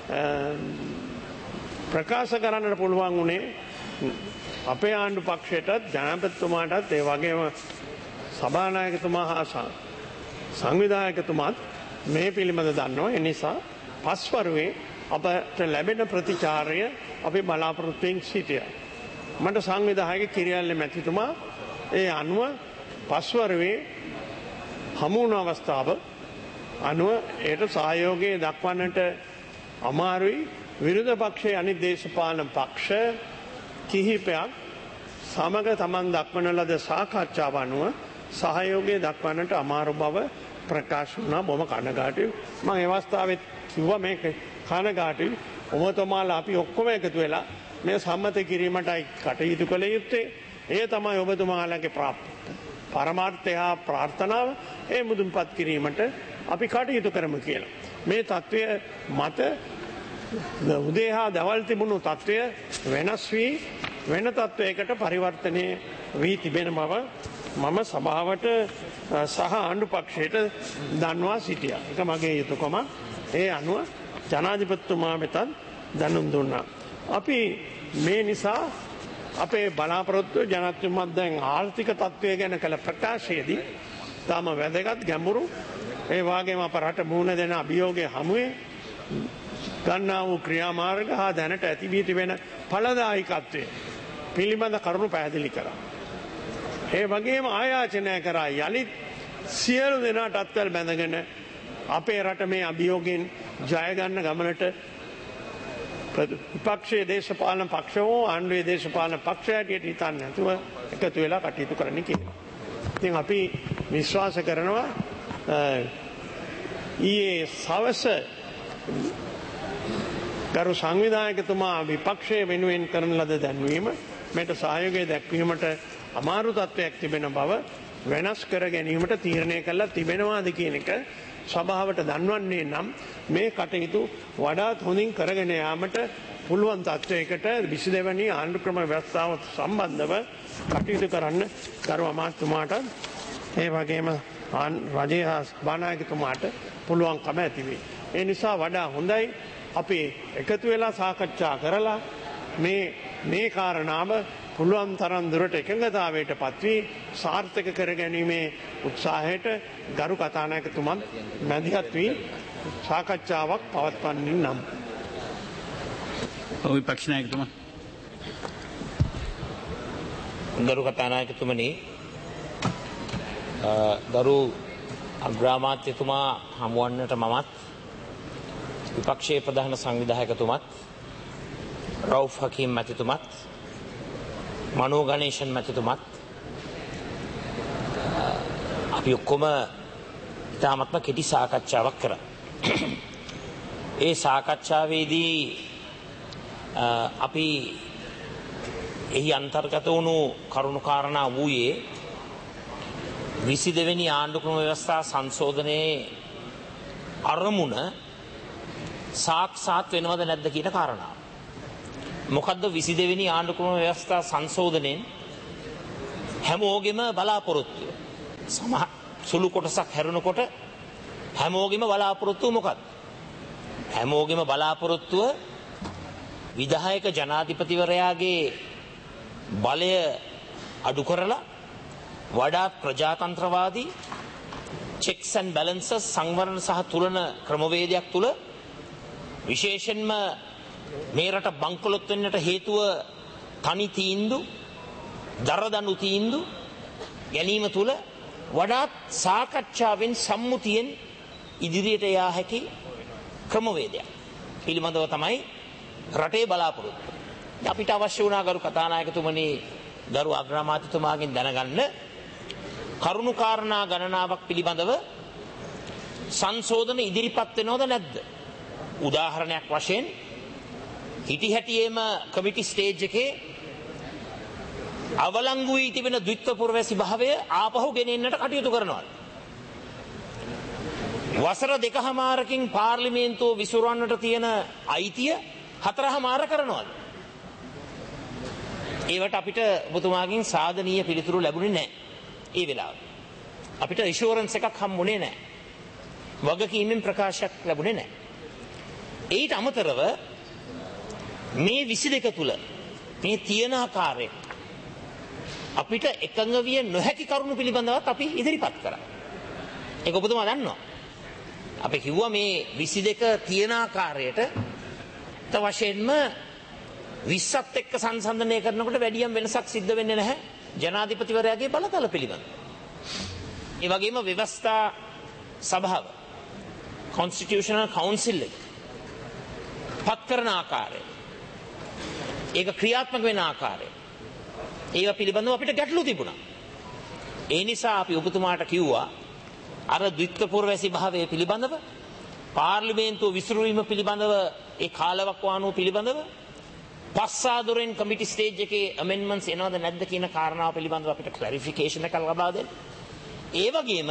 ප්‍රකාශ කරන්නට පුළුවන් වුණේ අපේ ආණ්ඩු පක්ෂයටත් ජනාධිපතිතුමාටත් ඒ වගේම සභානායකතුමා හා සංවිධායකතුමාත් මේ පිළිබඳ දන්නවා. ඒ නිසා පස්වරුවේ අපට ලැබෙන ප්‍රතිචාරය අපි බලාපොරොත්තුෙන් සිටියා. මට සංවිධායක කිරියල්ල මැතිතුමා ඒ අනුව පස්වරුවේ හමු වුණ අවස්ථාව අනුව ඒට සහයෝගය දක්වන්නට අමාරුයි. විරුද්ධ පක්ෂයේ අනිත් දේශපාලන පක්ෂ කිහිපයක් සමග තමන් දක්වන ලද සාකච්ඡාව අනුව සහයෝගය දක්වන්නට අමාරු බව ප්‍රකාශ වුණා. බොහොම කනගාටුයි. මම ඒ අවස්ථාවේ කිව්වා මේක කනගාටුයි. ඔබතුමාලා අපි ඔක්කොම එකතු වෙලා මේ සම්මත කිරීමටයි කටයුතු කළ යුත්තේ. ඒ තමයි ඔබතුමාලාගේ පරමාර්ථය හා ප්‍රාර්ථනාව. ඒ මුදුන්පත් කිරීමට අපි කටයුතු කරමු කියලා. මේ තත්ත්වය මත උදේ හා දවල් තිබුණු තත්ත්වය වෙනස් වී වෙන තත්ත්වයකට පරිවර්තනය වී තිබෙන බව මම සභාවට සහ ආණ්ඩු පක්ෂයට දන්වා සිටියා. ඒක මගේ යුතුයකම. ඒ අනුව ජනාධිපතිතුමා වෙතත් දැනුම් දුන්නා. අපි මේ නිසා අපේ බලාපොරොත්තු ජනාධිපතිතුමා දැන් ආර්ථික තත්ත්වය ගැන කළ ප්‍රකාශයේදී තාම වැදගත් ගැඹුරු ඒ වගේම අප රට මුහුණ දෙන අභියෝගයේ හමුවේ ගන්නා වූ ක්‍රියාමාර්ග හා දැනට ඇති වී තිබෙන ඵලදායකත්වය පිළිබඳ කරුණු පැහැදිලි කරා. ඒ වගේම ආයාචනය කරා යලිත් සියලු දෙනාට අත්වැල් බැඳගෙන අපේ රට මේ අභියෝගයෙන් ජය ගන්න ගමනට විපක්ෂයේ දේශපාලන පක්ෂ හෝ ආණ්ඩුවේ දේශපාලන පක්ෂ හැටියට හිතන්නේ නැතුව එකතු වෙලා කටයුතු කරන්න කියලා. ඉතින් අපි විශ්වාස කරනවා ඊයේ සවස ගරු සංවිධායකතුමා විපක්ෂයේ වෙනුවෙන් කරන ලද දැන්වීම මේට සහයෝගය දැක්වීමට අමාරු තත්ත්වයක් තිබෙන බව වෙනස් කර ගැනීමට තීරණය කළා තිබෙනවාද කියන එක සභාවට දන්වන්නේ නම් මේ කටයුතු වඩාත් හොඳින් කරගෙන යාමට පුළුවන් තත්ත්වයකට 22 වෙනි ආණ්ඩුක්‍රම ව්‍යවස්ථාව සම්බන්ධව කටයුතු කරන්න ගරු අමාත්‍යතුමාට ඒ වගේම රජයේ හා සභානායකතුමාට පුළුවන්කම ඇති වේ. ඒ නිසා වඩා හොඳයි අපි එකතු වෙලා සාකච්ඡා කරලා මේ කාරණාව පුළුවන් තරම් දුරට එකඟතාවයට පත්වී සාර්ථක කර ගැනීමේ උත්සාහයට ගරු කතානායකතුමන් මැදිහත් වී සාකච්ඡාවක් පවත්වන්නේ නම්. විපක්ෂ නායකතුමා. ගරු කතානායකතුමනි, ගරු අග්‍රාමාත්‍යතුමා හමුවන්නට මමත් විපක්ෂයේ ප්‍රධාන සංවිධායකතුමත් රවුෆ් හකීම් මැතිතුමත් මනෝ ගණේෂන් මැතිතුමත් අපි ඔක්කොම ඉතාමත්ම කෙටි සාකච්ඡාවක් කරා. ඒ සාකච්ඡාවේදී අපි එහි අන්තර්ගත වුණු කරුණු කාරණා වූයේ 22 වෙනි ආණ්ඩුක්‍රම ව්‍යවස්ථා සංශෝධනයේ අරමුණ සාක්ෂාත් වෙනවද නැද්ද කියන කාරණාව. මොකද්ද 22 වෙනි ආණ්ඩුක්‍රම ව්‍යවස්ථා සංශෝධනයෙන් හැමෝගෙම බලාපොරොත්තුව? සුළු කොටසක් හැරුණකොට හැමෝගෙම බලාපොරොත්තුව මොකක්ද? හැමෝගෙම බලාපොරොත්තුව විධායක ජනාධිපතිවරයාගේ බලය අඩු කරලා වඩාත් ප්‍රජාතන්ත්‍රවාදී checks and balances සංවරණ සහ තුලන ක්‍රමවේදයක් තුල විශේෂයෙන්ම මේ රට බංකොලොත් වෙන්නට හේතුව තනි තීන්දුව, දරදඬු තීන්දුව ගැනීම තුල වඩාත් සාකච්ඡාවෙන් සම්මුතියෙන් ඉදිරියට යා හැකි ක්‍රමවේදයක් පිළිබඳව තමයි රටේ බලාපොරොත්තු. අපිට අවශ්‍ය වුණා ගරු කතානායකතුමනි, ගරු අග්‍රාමාත්‍යතුමාගෙන් දැනගන්න කරුණු කාරණා ගණනාවක් පිළිබඳව සංශෝධන ඉදිරිපත් වෙනවද නැද්ද? උදාහරණයක් වශයෙන් හිටි හැටියේම කමිටි ස්ටේජ් එකේ අවලංගු වී තිබෙන ද්විත්ව පුරවැසි භාවය ආපහු ගෙනෙන්නට කටයුතු කරනවා. වසර 2කමාරකින් පාර්ලිමේන්තුව විසුරවන්නට තියෙන අයිතිය 4කමාර කරනවා. ඒවට අපිට ඔබතුමාගෙන් සාධනීය පිළිතුරු ලැබුණේ නැහැ. ඒ වෙලාවට අපිට ඉෂුරන්ස් එකක් හම්බුනේ නැහැ. වගකීමෙන් ප්‍රකාශයක් ලැබුණේ නැහැ. ඊට අමතරව මේ 22 තුල මේ තියෙන ආකාරයට අපිට එකඟ විය නොහැකි කරුණු පිළිබඳවත් අපි ඉදිරිපත් කරා. ඒක ඔබතුමා දන්නවා. අපි කිව්වා මේ 22 තියෙන ආකාරයට වශයෙන්ම 20ත් එක්ක සංසන්දනය කරනකොට වැඩියම් වෙනසක් සිද්ධ වෙන්නේ නැහැ ජනාධිපතිවරයාගේ බලතල පිළිබඳ. ඒ වගේම ව්‍යවස්ථා සභාව Constitutional Council එක පත් කරන ආකාරය, ඒක ක්‍රියාත්මක වෙන ආකාරය, ඒවා පිළිබඳව අපිට ගැටලු තිබුණා. ඒ නිසා අපි ඔබතුමාට කිව්වා අර ද්විත්ව පුරවැසි භාවය පිළිබඳව, පාර්ලිමේන්තුව විසිරුවීම පිළිබඳව, ඒ කාලවකවානුව පිළිබඳව පස්සාදොරෙන් කමිටි ස්ටේජ් එකේ amendments එනවද නැද්ද කියන කාරණාව පිළිබඳව අපිට ක්ලැරිෆිකේෂන් එකක් ලබා දෙන්න. ඒ වගේම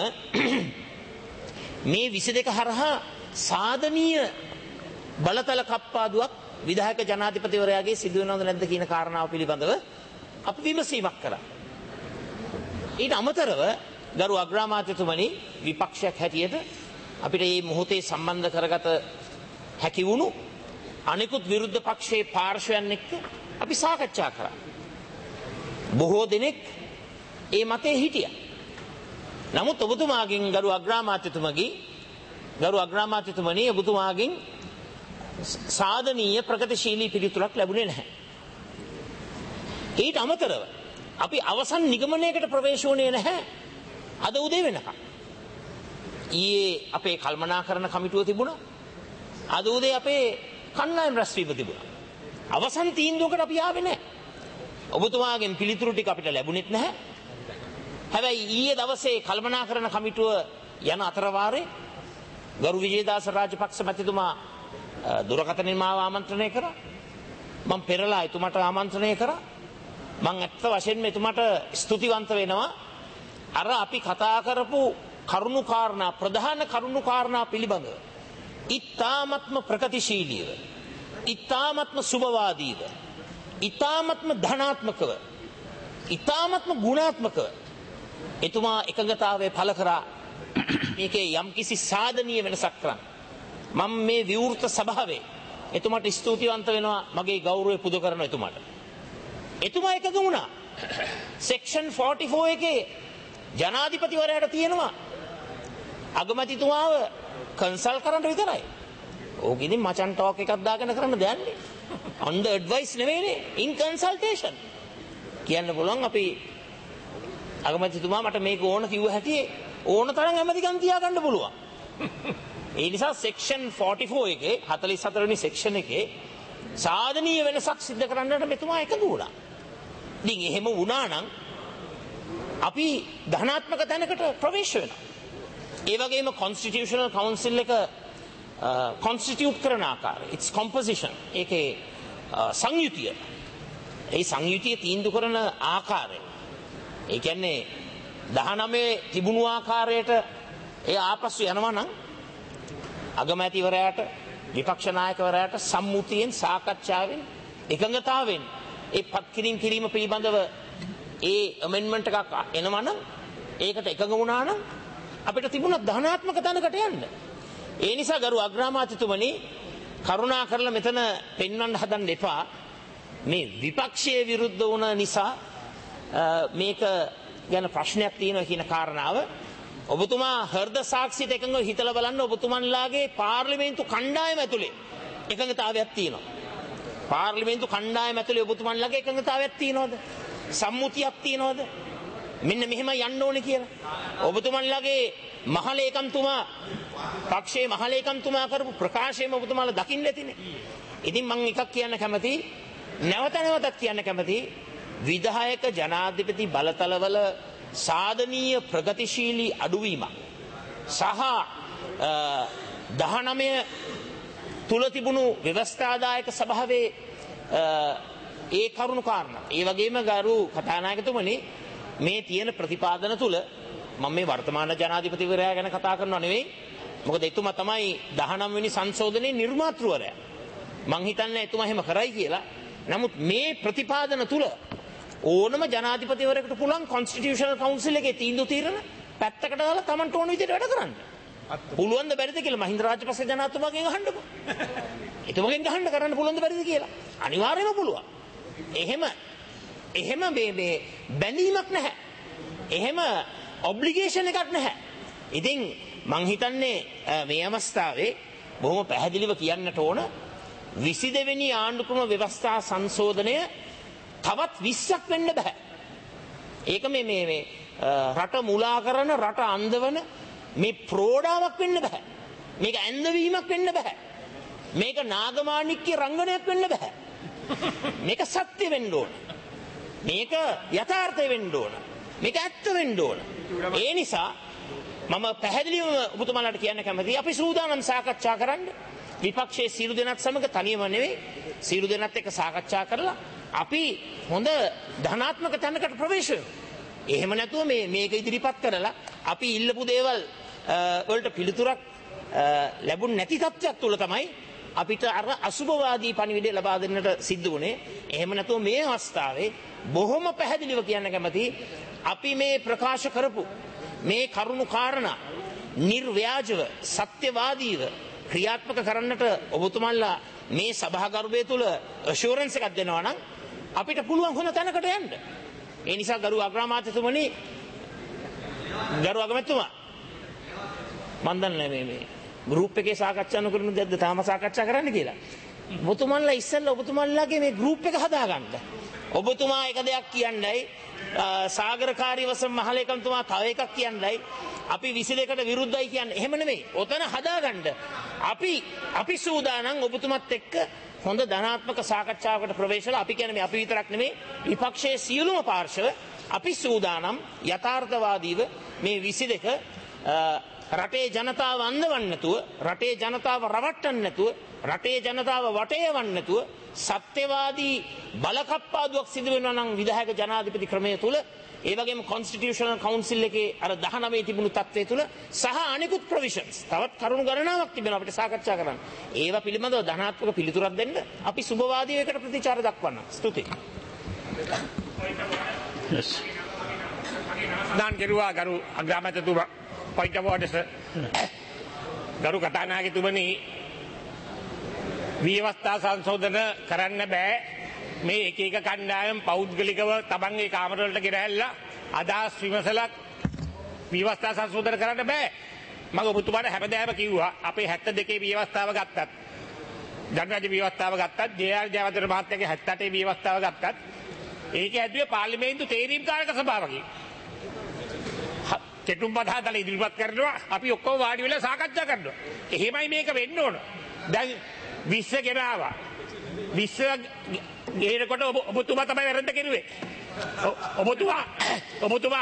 මේ 22 හරහා සාධනීය බලතල කප්පාදුවක් විධායක ජනාධිපතිවරයාගේ සිදු වෙනවද නැද්ද කියන කාරණාව පිළිබඳව අපි විමසීමක් කළා. ඊට අමතරව ගරු අග්‍රාමාත්‍යතුමනි, විපක්ෂයක් හැටියට අපිට මේ මොහොතේ සම්බන්ධ කරගත හැකි වුණු අනිකුත් විරුද්ධ පක්ෂයේ පාර්ශවයන් එක්ක අපි සාකච්ඡා කරා. බොහෝ දෙනෙක් ඒ මතේ හිටියා. නමුත් ඔබතුමාගෙන් ගරු අග්‍රාමාත්‍යතුමනි ඔබතුමාගෙන් සාධනීය ප්‍රගතිශීලී පිළිතුරක් ලැබුණේ නැහැ. ඊට අමතරව අපි අවසන් නිගමනයකට ප්‍රවේශ වුණේ නැහැ අද උදේ වෙනකම්. ඊයේ අපේ කල්පනාකරන කමිටුව තිබුණා. අද උදේ අපේ කණ්ඩායම් රැස්වීම තිබුණා. අවසන් තීන්දුවකට අපි ආවේ නැහැ. ඔබතුමාගෙන් පිළිතුරු ටික අපිට ලැබුණෙත් නැහැ. හැබැයි ඊයේ දවසේ කල්පනාකරන කමිටුව යන අතරවාරේ ගරු විජේදාස රාජපක්ෂ මැතිතුමා දුරකථනින් මාව ආමන්ත්‍රණය කරා. මම පෙරලා එතුමාට ආමන්ත්‍රණය කරා. මම ඇත්ත වශයෙන්ම එතුමාට ස්තුතිවන්ත වෙනවා. අර අපි කතා කරපු කරුණුකාරණා ප්‍රධාන කරුණුකාරණා පිළිබඳව ඉතාමත්ම ප්‍රගතිශීලීව ඉතාමත්ම සුභවාදීව ඉතාමත්ම ධනාත්මකව ඉතාමත්ම ගුණාත්මකව එතුමා එකඟතාවය පළ කරා මේකේ යම්කිසි සාධනීය වෙනසක් කරන්න. මම මේ විවෘත සභාවේ එතුමාට ස්තුතිවන්ත වෙනවා මගේ ගෞරවය පුද කරන එතුමාට. එතුමා එකඟ වුණා. සෙක්ෂන් 44 එකේ ජනාධිපතිවරයාට තියෙනවා අගමැතිතුමාව කන්සල්ට් කරන්න විතරයි. ඕක ඉතින් මචන් ටෝක් එකක් දාගෙන කරන්න දෙන්නේ. under advice නෙවෙයිනේ in consultation. කියන්න පුළුවන් අපි අගමැතිතුමා මට මේක ඕන කිව්ව හැටි ඕන තරම් ඇමතිකම් තියාගන්න පුළුවන්. ඒ නිසා සෙක්ෂන් 44 එකේ 44 වෙනි සෙක්ෂන් එකේ සාධනීය වෙනසක් සිද්ධ කරන්නට මෙතුමා එකතු වුණා. ඉතින් එහෙම වුණා නම් අපි ධනාත්මක තැනකට ප්‍රවේශ වෙනවා. ඒ වගේම constitutional council එක constitute කරන ආකාරය, its composition, ඒකේ සංයුතිය, ඒ සංයුතිය තීන්දුව කරන ආකාරය, ඒ කියන්නේ 19 තිබුණු ආකාරයට ඒ ආපසු යනවා නම් අගමැතිවරයාට විපක්ෂ නායකවරයාට සම්මුතියෙන් සාකච්ඡාවෙන් එකඟතාවෙන් ඒ පත් කිරීම පිළිබඳව ඒ amendment එකක් එනවා නම් ඒකට එකඟ වුණා නම් අපිට තිබුණ ධනාත්මක තැනකට යන්න. ඒ නිසා ගරු අග්‍රාමාත්‍යතුමනි කරුණා කරලා මෙතන පෙන්වන්න හදන්න එපා මේ විපක්ෂයේ විරුද්ධ වුණ නිසා මේක ගැන ප්‍රශ්නයක් තියෙනවා කියන කාරණාව. ඔබතුමා හෘද සාක්ෂියට එකඟව හිතලා බලන්න ඔබතුමන්ලාගේ පාර්ලිමේන්තු කණ්ඩායම ඇතුලේ එකඟතාවයක් තියෙනවා. පාර්ලිමේන්තු කණ්ඩායම ඇතුලේ ඔබතුමන්ලාගේ එකඟතාවයක් තියෙනවද? සම්මුතියක් තියෙනවද? මෙන්න මෙහෙම යන්න ඕනේ කියලා. ඔබතුමන්ලාගේ මහලේකම්තුමා පක්ෂයේ මහලේකම්තුමා කරපු ප්‍රකාශයම ඔබතුමාලා දකින්න ඇතිනේ. ඉතින් මම එකක් කියන්න කැමතියි, නැවතත් කියන්න කැමතියි, විධායක ජනාධිපති බලතලවල සාධනීය ප්‍රගතිශීලී අඩුවීමක් සහ 19 තුල තිබුණු ව්‍යවස්ථාදායක සභාවේ ඒ කරුණු කාරණා. ඒ වගේම ගරු කතානායකතුමනි මේ තියෙන ප්‍රතිපාදන තුල මම මේ වර්තමාන ජනාධිපතිවරයා ගැන කතා කරනව නෙවෙයි. මොකද එතුමා තමයි 19 වෙනි සංශෝධනයේ නිර්මාතෘවරයා. මං හිතන්නේ එතුමා එහෙම කරයි කියලා. නමුත් මේ ප්‍රතිපාදන තුල ඕනම ජනාධිපතිවරයෙකුට පුළුවන් කොන්ස්ටිටියුෂනල් කවුන්සිල් එකේ තීන්දුව తీරන පැත්තකට දාලා Tamanට ඕන විදිහට වැඩ කරන්න. පුළුවන් ද බැරිද කියලා මහින්ද රාජපක්ෂ ජනාධිපතිතුමාගෙන් අහන්නකෝ. එතුමගෙන් අහන්න කරන්න පුළුවන් ද බැරිද කියලා. අනිවාර්යයෙන්ම පුළුවන්. එහෙම මේ බැඳීමක් නැහැ. එහෙම ඔබ්ලිගේෂන් එකක් නැහැ. ඉතින් මං හිතන්නේ මේ අවස්ථාවේ බොහොම පැහැදිලිව කියන්නට ඕන 22 වෙනි ආණ්ඩුක්‍රම ව්‍යවස්ථා සංශෝධනය තවත් 20ක් වෙන්න බෑ. ඒක මේ රට මුලා කරන, රට අන්දවන මේ ප්‍රෝඩාවක් වෙන්න බෑ. මේක ඇන්දවීමක් වෙන්න බෑ. මේක නාගමාණික්‍ය රංගනයක් වෙන්න බෑ. මේක සත්‍ය වෙන්න ඕන. මේක යථාර්ථය වෙන්න ඕන. මේක ඇත්ත වෙන්න ඕන. ඒ නිසා මම පැහැදිලිවම ඔබතුමාලාට කියන්න කැමතියි අපි සූදානම් සාකච්ඡා කරන්න. විපක්ෂයේ සියලු දෙනාත් සමග තනියම නෙවෙයි, සියලු දෙනාත් එක්ක සාකච්ඡා කරලා අපි හොඳ ධනාත්මක තැනකට ප්‍රවේශ වෙමු. එහෙම නැතුව මේක ඉදිරිපත් කරලා අපි ඉල්ලපු දේවල් වලට පිළිතුරක් ලැබුණ නැති තත්ත්වයක් තුල තමයි අපිට අර අසුභවාදී පණිවිඩය ලබා දෙන්නට සිද්ධ වුණේ. එහෙම නැතුව මේ අවස්ථාවේ බොහොම පැහැදිලිව කියන්න කැමතියි අපි මේ ප්‍රකාශ කරපු මේ කරුණු කාරණා නිර්ව්‍යාජව සත්‍යවාදීව ක්‍රියාත්මක කරන්නට ඔබතුමන්ලා මේ සභාගර්භය තුල ඇෂුරන්ස් එකක් දෙනවා නම් අපිට පුළුවන් හොඳ තැනකට යන්න. ඒ නිසා ගරු අග්‍රාමාත්‍යතුමනි, ගරු අගමැතිතුමා මන් දන්නේ මේ ගෲප් එකේ සාකච්ඡා නොකරන දෙයක්ද තාම සාකච්ඡා කරන්න කියලා. ඔබතුමන්ලා ඉස්සෙල්ලා ඔබතුමන්ලාගේ මේ ගෲප් එක හදාගන්න. ඔබතුමා එක දෙයක් කියන්නයි, සාගරකාරීවසම් මහලේකම්තුමා තව එකක් කියන්නයි, අපි 22කට විරුද්ධයි කියන්නේ. එහෙම නෙමෙයි. ඔතන හදාගන්න. අපි සූදානම් ඔබතුමත් එක්ක හොඳ ධනාත්මක සාකච්ඡාවකට ප්‍රවේශලා අපි කියන්නේ අපි විතරක් නෙමෙයි විපක්ෂයේ සියලුම පාර්ශව අපි සූදානම් යථාර්ථවාදීව මේ 22 රටේ ජනතාව අන්දවන්න නැතුව, රටේ ජනතාව රවට්ටන්න නැතුව රටේ ජනතාව වටේ වන්නේ නැතුව සත්‍යවාදී බලකප්පාදුවක් සිදු වෙනවා නම් විධායක ජනාධිපති ක්‍රමය තුල ඒ වගේම කොන්ස්ටිටියුෂනල් කවුන්සිල් එකේ අර 19 තිබුණු තත්ත්වය තුල සහ අනිකුත් ප්‍රොවිෂන්ස් තවත් කරුණු ගණනාවක් තිබෙනවා අපිට සාකච්ඡා කරන්න. ඒවා පිළිබඳව ධනාත්මක පිළිතුරක් දෙන්න අපි සුබවාදීව එකට ප්‍රතිචාර දක්වන්න. ස්තුතියි. දාන් කෙරුවා ගරු අග්‍රාමාත්‍යතුමා පොයින්ට් ඔෆ් ඕඩර් සර්. ගරු කතානායකතුමනි ව්‍යවස්ථා සංශෝධන කරන්න බෑ. මේ එක එක කණ්ඩායම් පෞද්ගලිකව තමන්ගේ කාමරවලට ගෙනහැල්ලා අදහස් විමසලා ව්‍යවස්ථා සංශෝධන කරන්න බෑ. මම ඔබතුමාට හැමදාම කිව්වා අපේ 72 ව්‍යවස්ථාව ගත්තත් ජනරාජ්‍ය ව්‍යවස්ථාව ගත්තත් ජේ.ආර්. ජයවර්ධන මහත්තයාගේ 78 ව්‍යවස්ථාව ගත්තත් ඒක ඇදුවේ පාර්ලිමේන්තු තේරීම් කාරක සභාවකින්. කෙටුම්පත් හදලා ඉදිරිපත් කරනවා අපි ඔක්කොම වාඩි වෙලා සාකච්ඡා කරනවා. එහෙමයි මේක වෙන්න ඕන. දැන් 20 ගෙනාවා. 20 ගේනකොට ඔබතුමා තමයි වැරද්ද කෙරුවේ. ඔබතුමා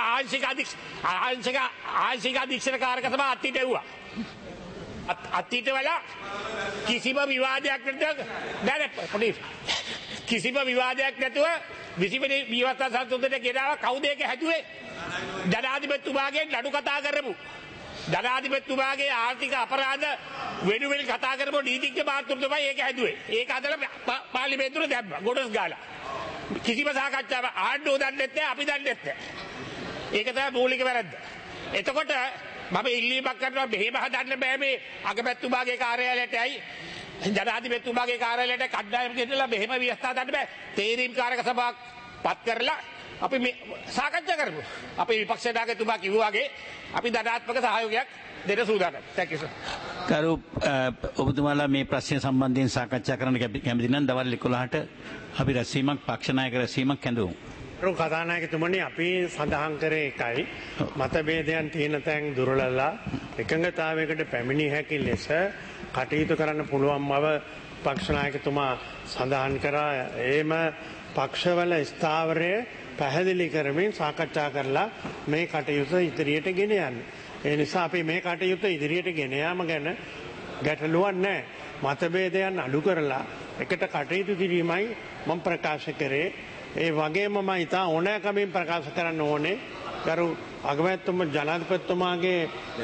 ආංශික අධීක්ෂණ කාරක සභාව අත්හිටුවා. අත්හිටවලා කිසිම විවාදයක් නැතුව කිසිම විවාදයක් නැතුව 20 වෙනි ව්‍යවස්ථා සංශෝධනය ගෙනාවා. කවුද ඒක හැදුවේ? ජනාධිපතිතුමාගේ නඩු කතා කරපු ජනාධිපතිතුමාගේ ආර්ථික අපරාධ වෙනුවෙන් කතා කරපු නීතිඥ මාතෘ තමයි ඒක හැදුවේ. ඒක අදලා පාර්ලිමේන්තුවේ දැම්මා ගොඩස් ගාලා. කිසිම සාකච්ඡාවක් ආණ්ඩුව දන්නේ නැහැ අපි දන්නේ නැහැ. ඒක තමයි මූලික වැරද්ද. එතකොට මම ඉල්ලීමක් කරනවා මෙහෙම හදන්න බෑ මේ අගමැතිතුමාගේ කාර්යාලයටයි ජනාධිපතිතුමාගේ කාර්යාලයට කණ්ඩායම් ගෙනලා මෙහෙම ව්‍යවස්ථා දාන්න බෑ. තේරීම් කාරක සභාවක් පත් කරලා අපි මේ සාකච්ඡා කරමු. අපේ විපක්ෂ නායකතුමා කිව්වා වගේ අපි ධනාත්මක සහයෝගයක් දෙන්න සූදානම්. Thank you sir. කරු ඔබතුමාලා මේ ප්‍රශ්න සම්බන්ධයෙන් සාකච්ඡා කරන්න කැමති නම් දවල් 11ට අපි රැස්වීමක් පක්ෂ නායක රැස්වීමක් කැඳවමු. කතානායකතුමනි අපි සඳහන් කරේ එකයි මතභේදයන් තියෙන තැන් දුරලලා එකඟතාවයකට පැමිණිය හැකි ලෙස කටයුතු කරන්න පුළුවන් බව පක්ෂ නායකතුමා සඳහන් කරා. ඒම පක්ෂවල ස්ථාවරය පැහැදිලි කරමින් සාකච්ඡා කරලා මේ කටයුතු ඉදිරියට ගෙන යන්න. ඒ නිසා අපි මේ කටයුතු ඉදිරියට ගෙන යාම ගැන ගැටලුවක් නැහැ. මතභේදයන් අඩු කරලා එකට කටයුතු කිරීමයි මම ප්‍රකාශ කරේ. ඒ වගේම මම ඉතා ඕනෑකමින් ප්‍රකාශ කරන්න ඕනේ ගරු අගමැතිතුමා ජනාධිපතිතුමාගේ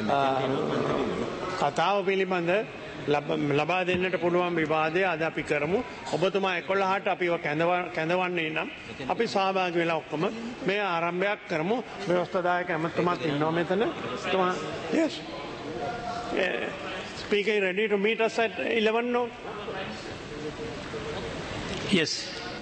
කතාව පිළිබඳ ලබා දෙන්නට පුළුවන් විවාදය අද අපි කරමු. ඔබතුමා 11ට අපිව කැඳවන්නේ නම් අපි සහභාගී වෙලා ඔක්කොම මේ ආරම්භයක් කරමු. ව්‍යවස්ථාදායක ඇමතුමාත් ඉන්නවා මෙතන. Yes. Speaker ready to meet us at 11 no? Yes.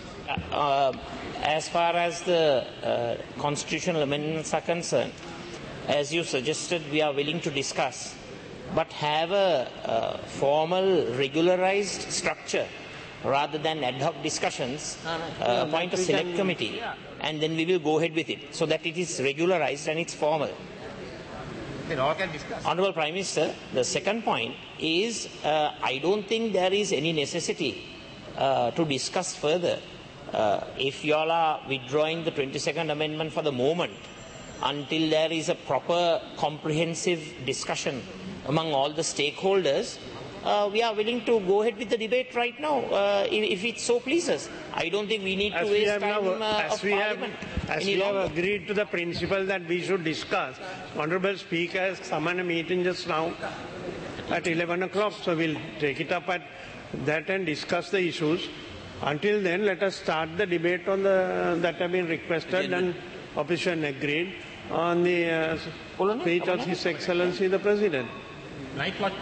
As far as the constitutional amendments are concerned, as you suggested, we are willing to discuss, but have a formal, regularized structure rather than ad hoc discussions. Appoint a select committee, and then we will go ahead with it, so that it is regularized and it's formal. Then all can discuss. Honorable Prime Minister, the second point is I don't think there is any necessity to discuss further. If you all are withdrawing the 22nd amendment for the moment until there is a proper comprehensive discussion among all the stakeholders, we are willing to go ahead with the debate right now if it so pleases. I don't think we need to waste time of Parliament. As we have agreed to the principle that we should discuss, Honorable Speaker has summoned a meeting just now at 11 o'clock, so we'll take it up at that and discuss the issues. Until then, let us start the debate on the that have been requested and opposition agreed on the speech of His Excellency the President. Night watch.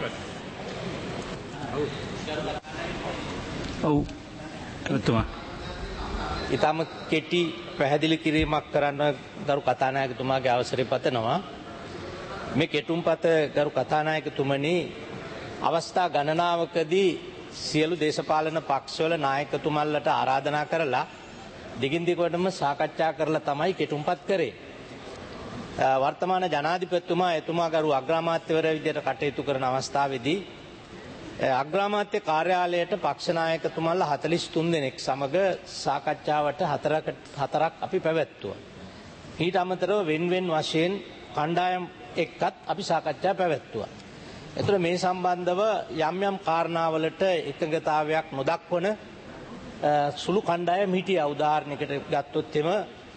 ඔව් එතුමා ඊටම කෙටි පැහැදිලි කිරීමක් කරන්න ගරු කතානායකතුමාගේ අවසරය පතනවා. මේ කෙටුම්පත ගරු කතානායකතුමනි අවස්ථා ගණනාවකදී සියලු දේශපාලන පක්ෂවල නායකතුමන්ලට ආරාධනා කරලා දිගින් දිගටම සාකච්ඡා කරලා තමයි කෙටුම්පත් කරේ. වර්තමාන ජනාධිපතිතුමා එතුමා ගරු අග්‍රාමාත්‍යවරයා විදිහට කටයුතු කරන අවස්ථාවේදී අග්‍රාමාත්‍ය කාර්යාලයට පක්ෂ නායකතුමන්ලා 43 දෙනෙක් සමග සාකච්ඡාවට හතරක් අපි පැවැත්තුවා. ඊට අමතරව වෙන් වශයෙන් කණ්ඩායම් එක්කත් අපි සාකච්ඡා පැවැත්තුවා. එතකොට මේ සම්බන්ධව යම් යම් කාරණාවලට එකඟතාවයක් නොදක්වන සුළු කණ්ඩායම් හිටියා. උදාහරණයකට ගත්තොත් එම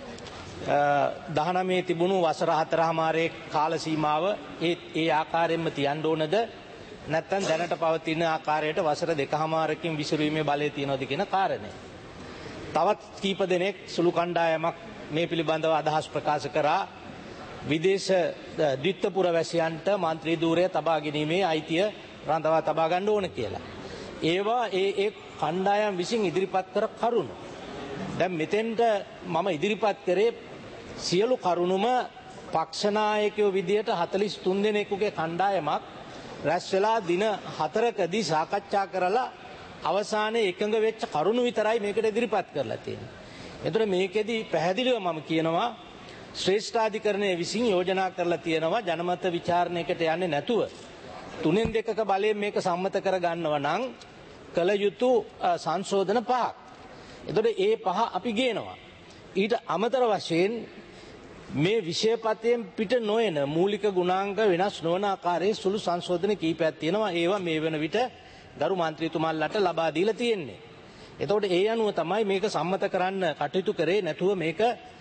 19 තිබුණු වසර 4මාරේ කාල සීමාව ඒ ආකාරයෙන්ම තියන්න ඕනද නැත්නම් දැනට පවතින ආකාරයට වසර 2මාරකින් විසිරීමේ බලය තියනවද කියන කාරණය. තවත් කීප දෙනෙක් සුළු කණ්ඩායමක් මේ පිළිබඳව අදහස් ප්‍රකාශ කරා විදේශ ද්විත්වපුර වැසියන්ට මන්ත්‍රී ධූරය තබා ගැනීමේ අයිතිය රඳවා තබා ගන්න ඕන කියලා. ඒවා ඒ කණ්ඩායම් විසින් ඉදිරිපත් කර කරුණු. දැන් මෙතෙන්ට මම ඉදිරිපත් කරේ සියලු කරුණුම පක්ෂ නායකයෝ විදියට 43 දෙනෙකුගේ කණ්ඩායමක් රැස් වෙලා දින 4කදී සාකච්ඡා කරලා අවසානයේ එකඟ වෙච්ච කරුණු විතරයි මේකට ඉදිරිපත් කරලා තියෙන්නේ. එතකොට මේකෙදි පැහැදිලිව මම කියනවා ශ්‍රේෂ්ඨාධිකරණය විසින් යෝජනා කරලා තියෙනවා ජනමත විචාරණයකට යන්නේ නැතුව 3/2ක බලයෙන් මේක සම්මත කර ගන්නව නම් කළ යුතු සංශෝධන 5ක්. එතකොට ඒ 5 අපි ගේනවා. ඊට අමතර වශයෙන් මේ විෂයපතයෙන් පිට නොයන මූලික ගුණාංග වෙනස් නොවන ආකාරයේ සුළු සංශෝධන කීපයක් තියෙනවා. ඒවා මේ වෙන විට ගරු මන්ත්‍රීතුමාලට ලබා දීලා තියෙන්නේ. එතකොට ඒ අනුව තමයි මේක සම්මත කරන්න කටයුතු කරේ. නැතුව මේක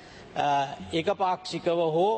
ඒකපාක්ෂිකව හෝ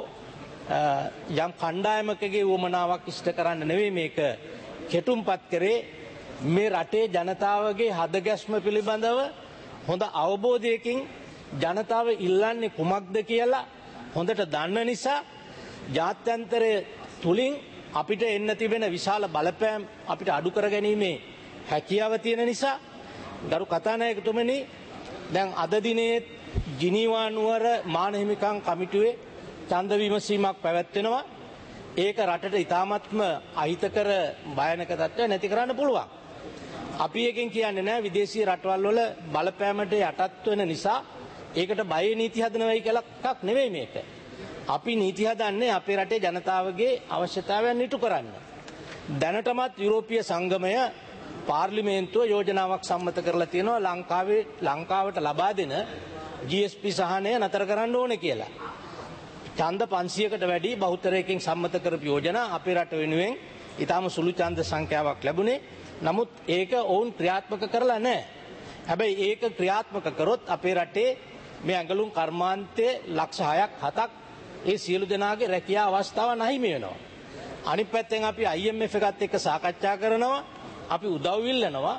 යම් කණ්ඩායමකගේ වමනාවක් ඉෂ්ට කරන්න නෙවෙයි මේක කෙටුම්පත් කරේ. මේ රටේ ජනතාවගේ හදගැස්ම පිළිබඳව හොඳ අවබෝධයකින් ජනතාව ඉල්ලන්නේ කුමක්ද කියලා හොඳට දන්න නිසා ජාත්‍යන්තරය තුලින් අපිට එන්න තිබෙන විශාල බලපෑම් අපිට අඩු කර ගැනීමේ හැකියාව තියෙන නිසා ගරු කතානායකතුමනි දැන් අද දිනේ ජිනීවා නුවර මානහිමිකම් කමිටුවේ ඡන්ද විමසීමක් පැවැත්වෙනවා. ඒක රටට ඉතාමත්ම අහිතකර භයානක තත්ත්වයක් නැති කරන්න පුළුවන්. අපි එකෙන් කියන්නේ නැහැ විදේශීය රටවල් වල බලපෑමට යටත් වෙන නිසා ඒකට බය නීති හදනවයි කියලා එකක් නෙවෙයි මේක. අපි නීති හදන්නේ අපේ රටේ ජනතාවගේ අවශ්‍යතාවයන් ඉටු කරන්න. දැනටමත් යුරෝපීය සංගමය පාර්ලිමේන්තුව යෝජනාවක් සම්මත කරලා තියෙනවා ලංකාවට ලබා දෙන GSP සහනය නතර කරන්න ඕනේ කියලා. ඡන්ද 500කට වැඩි බහුතරයකින් සම්මත කරපු යෝජනා අපේ රට වෙනුවෙන් ඊටාම සුළු ඡන්ද සංඛ්‍යාවක් ලැබුණේ. නමුත් ඒක ඔවුන් ක්‍රියාත්මක කරලා නැහැ. හැබැයි ඒක ක්‍රියාත්මක කරොත් අපේ රටේ මේ ඇඟලුම් කර්මාන්තයේ ලක්ෂ 6ක් 7ක් ඒ සියලු දෙනාගේ රැකියා අවස්ථාව නැහිම වෙනවා. අනිත් පැත්තෙන් අපි IMF එකත් එක්ක සාකච්ඡා කරනවා. අපි උදව් ඉල්ලනවා.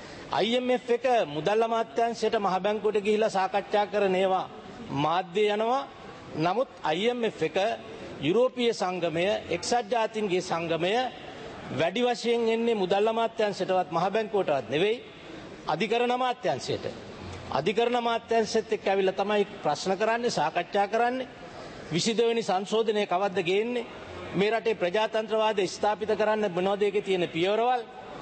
IMF එක මුදල් අමාත්‍යාංශයට මහ බැංකුවට ගිහිලා සාකච්ඡා කරන ඒවා මාධ්‍ය යනවා. නමුත් IMF එක යුරෝපීය සංගමය එක්සත් ජාතීන්ගේ සංගමය වැඩි වශයෙන් එන්නේ මුදල් අමාත්‍යාංශයටවත් මහ බැංකුවටවත් නෙවෙයි අධිකරණ අමාත්‍යාංශයට. අධිකරණ අමාත්‍යාංශෙත් එක්ක ඇවිල්ලා තමයි ප්‍රශ්න කරන්නේ සාකච්ඡා කරන්නේ. 22 වෙනි සංශෝධනය කවද්ද ගේන්නේ? මේ රටේ ප්‍රජාතන්ත්‍රවාදය ස්ථාපිත කරන්න මොනවද ඒකේ තියෙන පියවරවල්?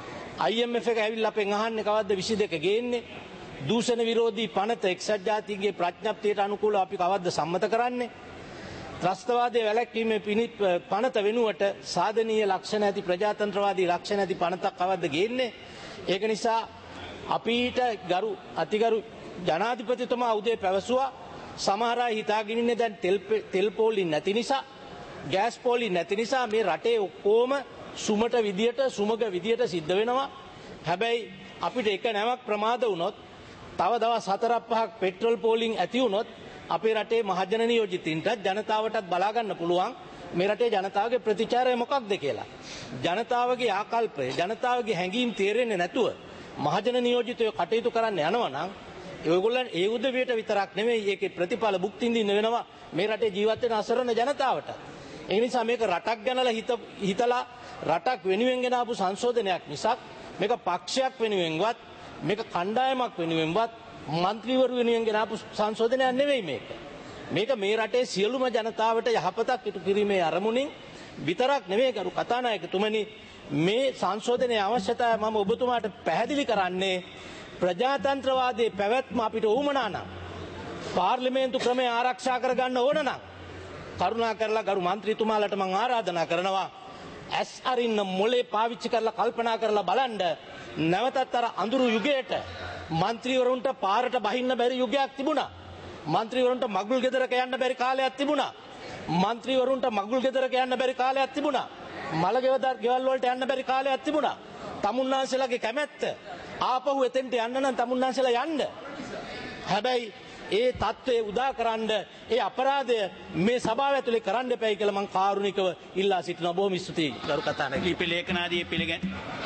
IMF එක ඇවිල්ලා අපෙන් අහන්නේ කවද්ද 22 ගේන්නේ? දූෂණ විරෝධී පනත එක්සත් ජාතීන්ගේ ප්‍රඥප්තියට අනුකූලව අපි කවද්ද සම්මත කරන්නේ? ත්‍රස්තවාදයේ වැළැක්වීමේ පනත වෙනුවට සාධනීය ලක්ෂණ ඇති ප්‍රජාතන්ත්‍රවාදී ලක්ෂණ ඇති පනතක් කවද්ද ගේන්නේ? ඒක නිසා අපිට අතිගරු ජනාධිපතිතුමා උදේ පැවසුවා සමහර අය හිතාගෙන ඉන්නේ දැන් තෙල් පොලි නැති නිසා ගෑස් පොලි නැති නිසා මේ රටේ ඔක්කොම සුමග විදියට සිද්ධ වෙනවා. හැබැයි අපිට එක නැවක් ප්‍රමාද වුණොත් තව දවස් 4-5ක් පෙට්‍රල් පෝලිං ඇති වුණොත් අපේ රටේ මහජන නියෝජිතින්ට ජනතාවටත් බලා ගන්න පුළුවන් මේ රටේ ජනතාවගේ ප්‍රතිචාරය මොකක්ද කියලා. ජනතාවගේ ආකල්පය ජනතාවගේ හැඟීම් තේරෙන්නේ නැතුව මහජන නියෝජිතයෝ කටයුතු කරන්න යනවා නම් ඒගොල්ලන් ඒ උදවියට විතරක් නෙමෙයි ඒකේ ප්‍රතිඵල භුක්ති විඳින්න වෙනවා මේ රටේ ජීවත් වෙන අසරණ ජනතාවට. ඒ නිසා මේක රටක් ගැනලා හිතලා රටක් වෙනුවෙන් ගෙන ආපු සංශෝධනයක් මිසක් මේක පක්ෂයක් වෙනුවෙන්වත් මේක කණ්ඩායමක් වෙනුවෙන්වත් മന്ത്രിවරු වෙනුවෙන් ගෙන ආපු සංශෝධනයක් නෙවෙයි මේක. මේක මේ රටේ සියලුම ජනතාවට යහපතක් ඉටු කිරීමේ අරමුණින් විතරක් නෙවෙයි කරු කතානායකතුමනි මේ සංශෝධනයේ අවශ්‍යතාවය මම ඔබතුමාට පැහැදිලි කරන්නේ ප්‍රජාතන්ත්‍රවාදයේ පැවැත්ම අපිට උවමනා නම් පාර්ලිමේන්තු ක්‍රමය ආරක්ෂා කරගන්න ඕන නම් කරුණා කරලා ගරු මන්ත්‍රීතුමාලට මම ආරාධනා කරනවා ඇස් අරින්න මොලේ පාවිච්චි කරලා කල්පනා කරලා බලන්න නැවතත් අර අඳුරු යුගයට മന്ത്രിවරුන්ට පාරට බහින්න බැරි යුගයක් තිබුණා. മന്ത്രിවරුන්ට මගුල් ගෙදරක යන්න බැරි කාලයක් තිබුණා. മന്ത്രിවරුන්ට මගුල් ගෙදරක යන්න බැරි කාලයක් තිබුණා. ගෙවල් වලට යන්න බැරි කාලයක් තිබුණා. තමුන්නාන්සේලාගේ කැමැත්ත ආපහු එතෙන්ට යන්න නම් තමුන්නාන්සේලා යන්න. හැබැයි ඒ තත්ත්වය උදාකරන්න ඒ අපරාධය මේ සභාව ඇතුලේ කරන්න එපයි කියලා මම කාරුණිකව ඉල්ලා සිටිනවා. බොහොම ස්තුතියි ගරු කතානායක. ලිපි ලේඛනාදී පිළිගන්න.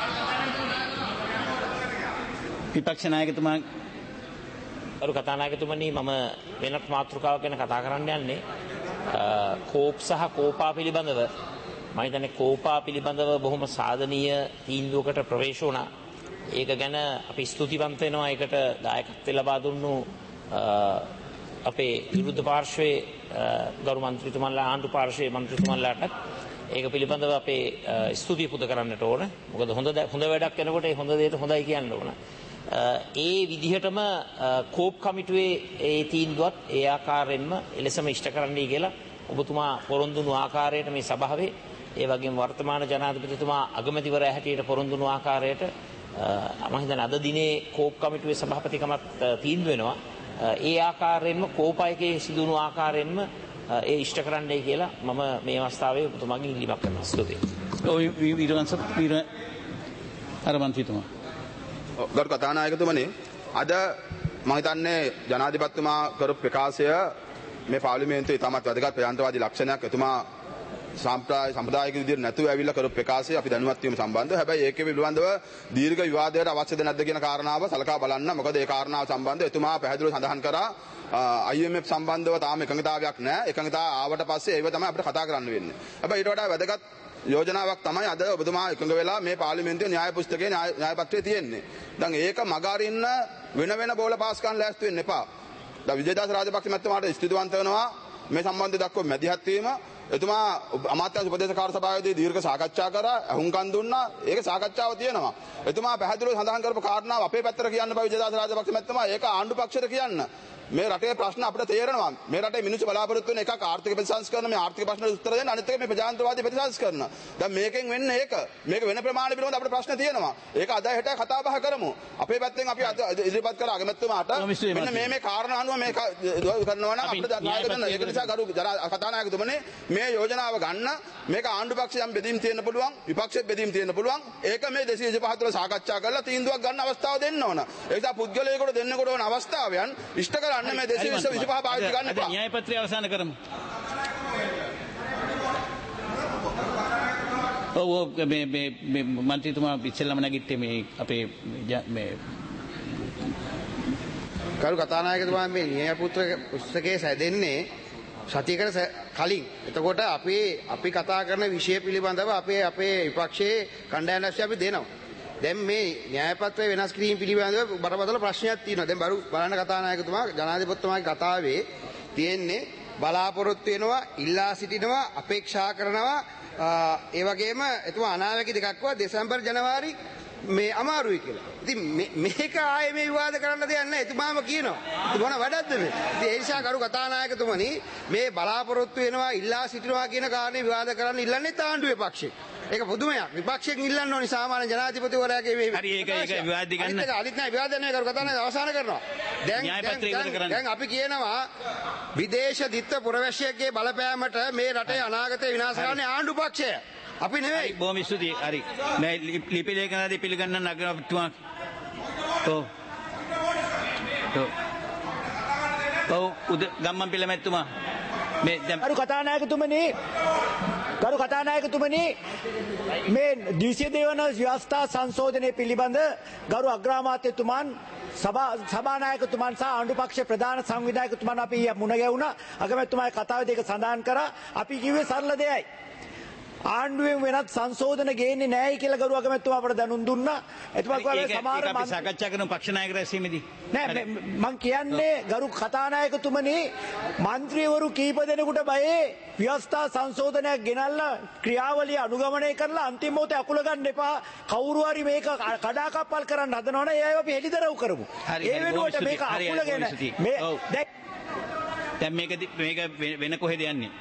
විපක්ෂ නායකතුමා ගරු කතානායකතුමනි මම වෙනත් මාතෘකාවක් ගැන කතා කරන්න යන්නේ කෝප් සහ කෝපා පිළිබඳව. මම හිතන්නේ කෝපා පිළිබඳව බොහොම සාධනීය තීන්දුවකට ප්‍රවේශ වුණා. ඒක ගැන අපි ස්තුතිවන්ත වෙනවා. ඒකට දායකත්වය ලබා දුන්නු අපේ විරුද්ධ පාර්ශ්වයේ ගරු මන්ත්‍රීතුමන්ලා ආණ්ඩු පාර්ශ්වයේ මන්ත්‍රීතුමන්ලාටත් ඒක පිළිබඳව අපේ ස්තුතිය පුද කරන්නට ඕන. මොකද හොඳ වැඩක් කරනකොට ඒ හොඳ දේට හොඳයි කියන්න ඕන. ඒ විදිහටම කෝප් කමිටුවේ ඒ තීන්දුවත් ඒ ආකාරයෙන්ම එලෙසම ඉෂ්ට කරන්නයි කියලා ඔබතුමා පොරොන්දු වුණු ආකාරයට මේ සභාවේ ඒ වගේම වර්තමාන ජනාධිපතිතුමා අගමැතිවරයා හැටියට පොරොන්දු වුණු ආකාරයට මම හිතන්නේ අද දිනේ කෝප් කමිටුවේ සභාපතිකමත් තීන්දුව වෙනවා. ඒ ආකාරයෙන්ම කෝපයකේ සිදුණු ආකාරයෙන්ම ඒ ඉෂ්ට කරන්නයි කියලා මම මේ අවස්ථාවේ ඔබතුමාගෙන් ඉල්ලීමක් කරනවා. ස්තුතියි. ඔය විරවංශ විර අර මන්ත්‍රීතුමා ගරු කතානායකතුමනි අද මම හිතන්නේ ජනාධිපතිතුමා කරපු ප්‍රකාශය මේ පාර්ලිමේන්තුවේ ඉතාමත් වැදගත් ප්‍රජාතන්ත්‍රවාදී ලක්ෂණයක්. එතුමා සම්ප්‍රදායික විදිහට නැතුව ඇවිල්ලා කරපු ප්‍රකාශය අපි දැනුවත් වීම සම්බන්ධව. හැබැයි ඒකේ පිළිබඳව දීර්ඝ විවාදයකට අවශ්‍යද නැද්ද කියන කාරණාව සලකා බලන්න. මොකද ඒ කාරණාව සම්බන්ධව එතුමා පැහැදිලිව සඳහන් කරා IMF සම්බන්ධව තාම එකඟතාවයක් නැහැ. එකඟතාව ආවට පස්සේ ඒව තමයි අපිට කතා කරන්න වෙන්නේ. හැබැයි ඊට වඩා වැදගත් යෝජනාවක් තමයි අද ඔබතුමා එකඟ වෙලා මේ පාර්ලිමේන්තුවේ න්‍යාය පුස්තකයේ න්‍යාය පත්‍රයේ තියෙන්නේ. දැන් ඒක මග අරින්න වෙන බෝල පාස් කරන්න ලෑස්ති වෙන්න එපා. දැන් විජේදාස රාජපක්ෂ මහත්මයාට ස්තුතිවන්ත වෙනවා මේ සම්බන්ධය දක්ව මැදිහත් වීම. එතුමා අමාත්‍ය උපදේශ කාර්ය සභාවේදී දීර්ඝ සාකච්ඡා කරා, අහුම්කන් දුන්නා. ඒක සාකච්ඡාව තියෙනවා. එතුමා පැහැදිලිව සඳහන් කරපු කාරණාව අපේ පැත්තට කියන්න බෑ විජේදාස රාජපක්ෂ මහත්මයා. ඒක ආණ්ඩු පක්ෂයට කියන්න. මේ රටේ ප්‍රශ්න අපිට තේරෙනවා. මේ රටේ මිනිස්සු බලාපොරොත්තු වෙන එකක් ආර්ථික ප්‍රතිසංස්කරණ, මේ ආර්ථික ප්‍රශ්නවලට උත්තර දෙන්න. අනිත් එක මේ ප්‍රජාතන්ත්‍රවාදී ප්‍රතිසංස්කරණ. දැන් මේකෙන් වෙන්නේ ඒක. මේක වෙන ප්‍රමාණය පිළිබඳව අපිට ප්‍රශ්න තියෙනවා. ඒක අද හෙට කතා බහ කරමු. අපේ පැත්තෙන් අපි ඉදිරිපත් කර අගමැතිතුමාට මෙන්න මේ කාරණා අනුව මේක කරනවා නම් අපිට නායක දෙන්න. ඒක නිසා ගරු කතානායකතුමනි මේ යෝජනාව ගන්න. මේක ආණ්ඩු පක්ෂයෙන් බෙදීම් තියෙන්න පුළුවන්, විපක්ෂයෙන් බෙදීම් තියෙන්න පුළුවන්. ඒක මේ 225 තුළ සාකච්ඡා කරලා තීන්දුවක් ගන්න අවස්ථාව දෙන්න ඕන. ඒ නිසා පුද්ගලයෙකුට දෙන්නකොට ඕන අවස්ථාවයන් ඉෂ්ට කරන්න මේ 225 පාවිච්චි ගන්න එපා. න්‍යාය පත්‍රය අවසන් කරමු. ඔව් මේ මන්ත්‍රීතුමා ඉස්සෙල්ලාම නැගිට්ටේ මේ අපේ මේ කරු කතානායකතුමා මේ න්‍යාය පුස්තකයේ සැදෙන්නේ සතියකට කලින්. එතකොට අපි කතා කරන විෂය පිළිබඳව අපේ විපක්ෂයේ කණ්ඩායම් රැස්ය අපි දෙනවා. දැන් මේ න්‍යාය පත්‍රය වෙනස් කිරීම පිළිබඳව බරපතල ප්‍රශ්නයක් තියෙනවා. දැන් බලන්න කතානායකතුමා ජනාධිපතිතුමාගේ කතාවේ තියෙන්නේ බලාපොරොත්තු වෙනවා, ඉල්ලා සිටිනවා, අපේක්ෂා කරනවා, ඒ වගේම එතුමා අනාවැකි දෙකක්ව දෙසැම්බර් ජනවාරි මේ අමාරුයි කියලා. ඉතින් මේක ආයේ මේ විවාද කරන්න දෙයක් නැහැ. එතුමාම කියනවා. ඉතින් මොන වැඩක්ද මේ? ඉතින් ඒ නිසා කරු කතානායකතුමනි මේ බලාපොරොත්තු වෙනවා, ඉල්ලා සිටිනවා කියන කාරණේ විවාද කරන්න ඉල්ලන්නේ ආණ්ඩුවේ පක්ෂේ. ඒක පුදුමයක්. විපක්ෂයෙන් ඉල්ලන්න ඕනි සාමාන්‍ය ජනාධිපතිවරයාගේ මේ හරි ඒක විවාද ගන්න. අනිත් නෑ විවාද නෑ කරු කතානායක අවසන් කරනවා. දැන් අපි කියනවා විදේශ දිත්ත පුරවැසියෙක්ගේ බලපෑමට මේ රටේ අනාගතය විනාශ කරන්නේ ආණ්ඩු පක්ෂය. අපි නෙවෙයි. බොහොම ස්තුතියි. හරි. මේ ලිපි ලේඛනාදී පිළිගන්න නගරතුමා. ඔව් ගම්මන් පිළමැතිතුමා. මේ කරු කතානායකතුමනි මේ ද්විතීය දේවන ව්‍යවස්ථා සංශෝධනය පිළිබඳ ගරු අග්‍රාමාත්‍යතුමන් සභානායකතුමන් සහ ආණ්ඩු පක්ෂ ප්‍රධාන සංවිධායකතුමන් අපි මුණ ගැහුණා. අගමැතිතුමාගේ කතාවේදී ඒක සඳහන් කරා. අපි කිව්වේ සරල දෙයයි. ආණ්ඩුවෙන් වෙනත් සංශෝධන ගේන්නේ නැහැ කියලා ගරු අගමැතිතුමා අපට දැනුම් දුන්නා. එතුමා කිව්වා සමහර අපි සාකච්ඡා කරන පක්ෂ නායක රැස්වීමේදී නෑ මම කියන්නේ ගරු කතානායකතුමනි മന്ത്രിවරු කීප දෙනෙකුට බයේ ව්‍යවස්ථා සංශෝධනයක් ගෙනල්ලා ක්‍රියාවලිය අනුගමනය කරලා අන්තිම මොහොතේ අකුල ගන්න එපා. කවුරු හරි මේක කඩාකප්පල් කරන්න හදනවනේ ඒ අය අපි හෙළිදරව් කරමු. ඒ වෙනුවට මේක අකුලගෙන මේ දැන් මේක වෙන කොහෙද යන්නේ?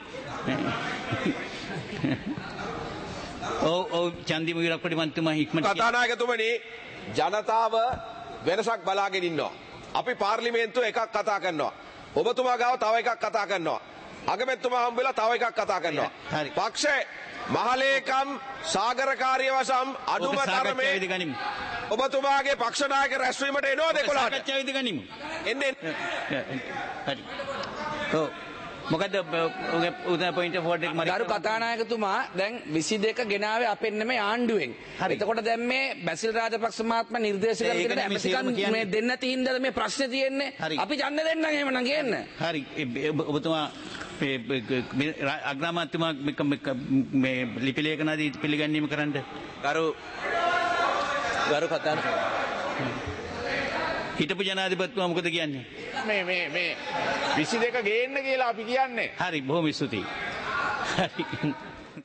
ඔව් චන්දි මුවිරක්පටි මන්ත්‍රීතුමා ඉක්මනට කතානායකතුමනි ජනතාව වෙනසක් බලාගෙන ඉන්නවා. අපි පාර්ලිමේන්තුව එකක් කතා කරනවා. ඔබතුමා ගාව තව එකක් කතා කරනවා. අගමැතිතුමා හම්බ වෙලා තව එකක් කතා කරනවා. පක්ෂේ මහලේකම් සාගරකාරිය වසම් අඩුම තරමේ ඔබතුමාගේ පක්ෂ නායක රැස්වීමට එනවා 11ට. සාකච්ඡා විදි ගනිමු. එන්නේ හරි. ඔව්. මොකද උදේ පොයින්ට් ඔෆ් වෝඩ් එක මරි ගරු කතානායකතුමා දැන් 22 ගෙනාවේ අපෙන් නෙමෙයි ආණ්ඩුවෙන්. එතකොට දැන් මේ බැසිල් රාජපක්ෂ මහත්මයා නිර්දේශ කරගෙන ඇමතිකම් මේ දෙන්න තින්දද මේ ප්‍රශ්නේ තියෙන්නේ. අපි යන්න දෙන්නම් එහෙමනම් ගේන්න. හරි. ඔබතුමා මේ අග්‍රාමාත්‍යතුමා මේ ලිපි ලේඛනාදී පිළිගැනීම කරන්න. ගරු කතානායක හිටපු ජනාධිපතිතුමා මොකද කියන්නේ? මේ 22 ගේන්න කියලා අපි කියන්නේ. හරි බොහොම ස්තුතියි. හරි.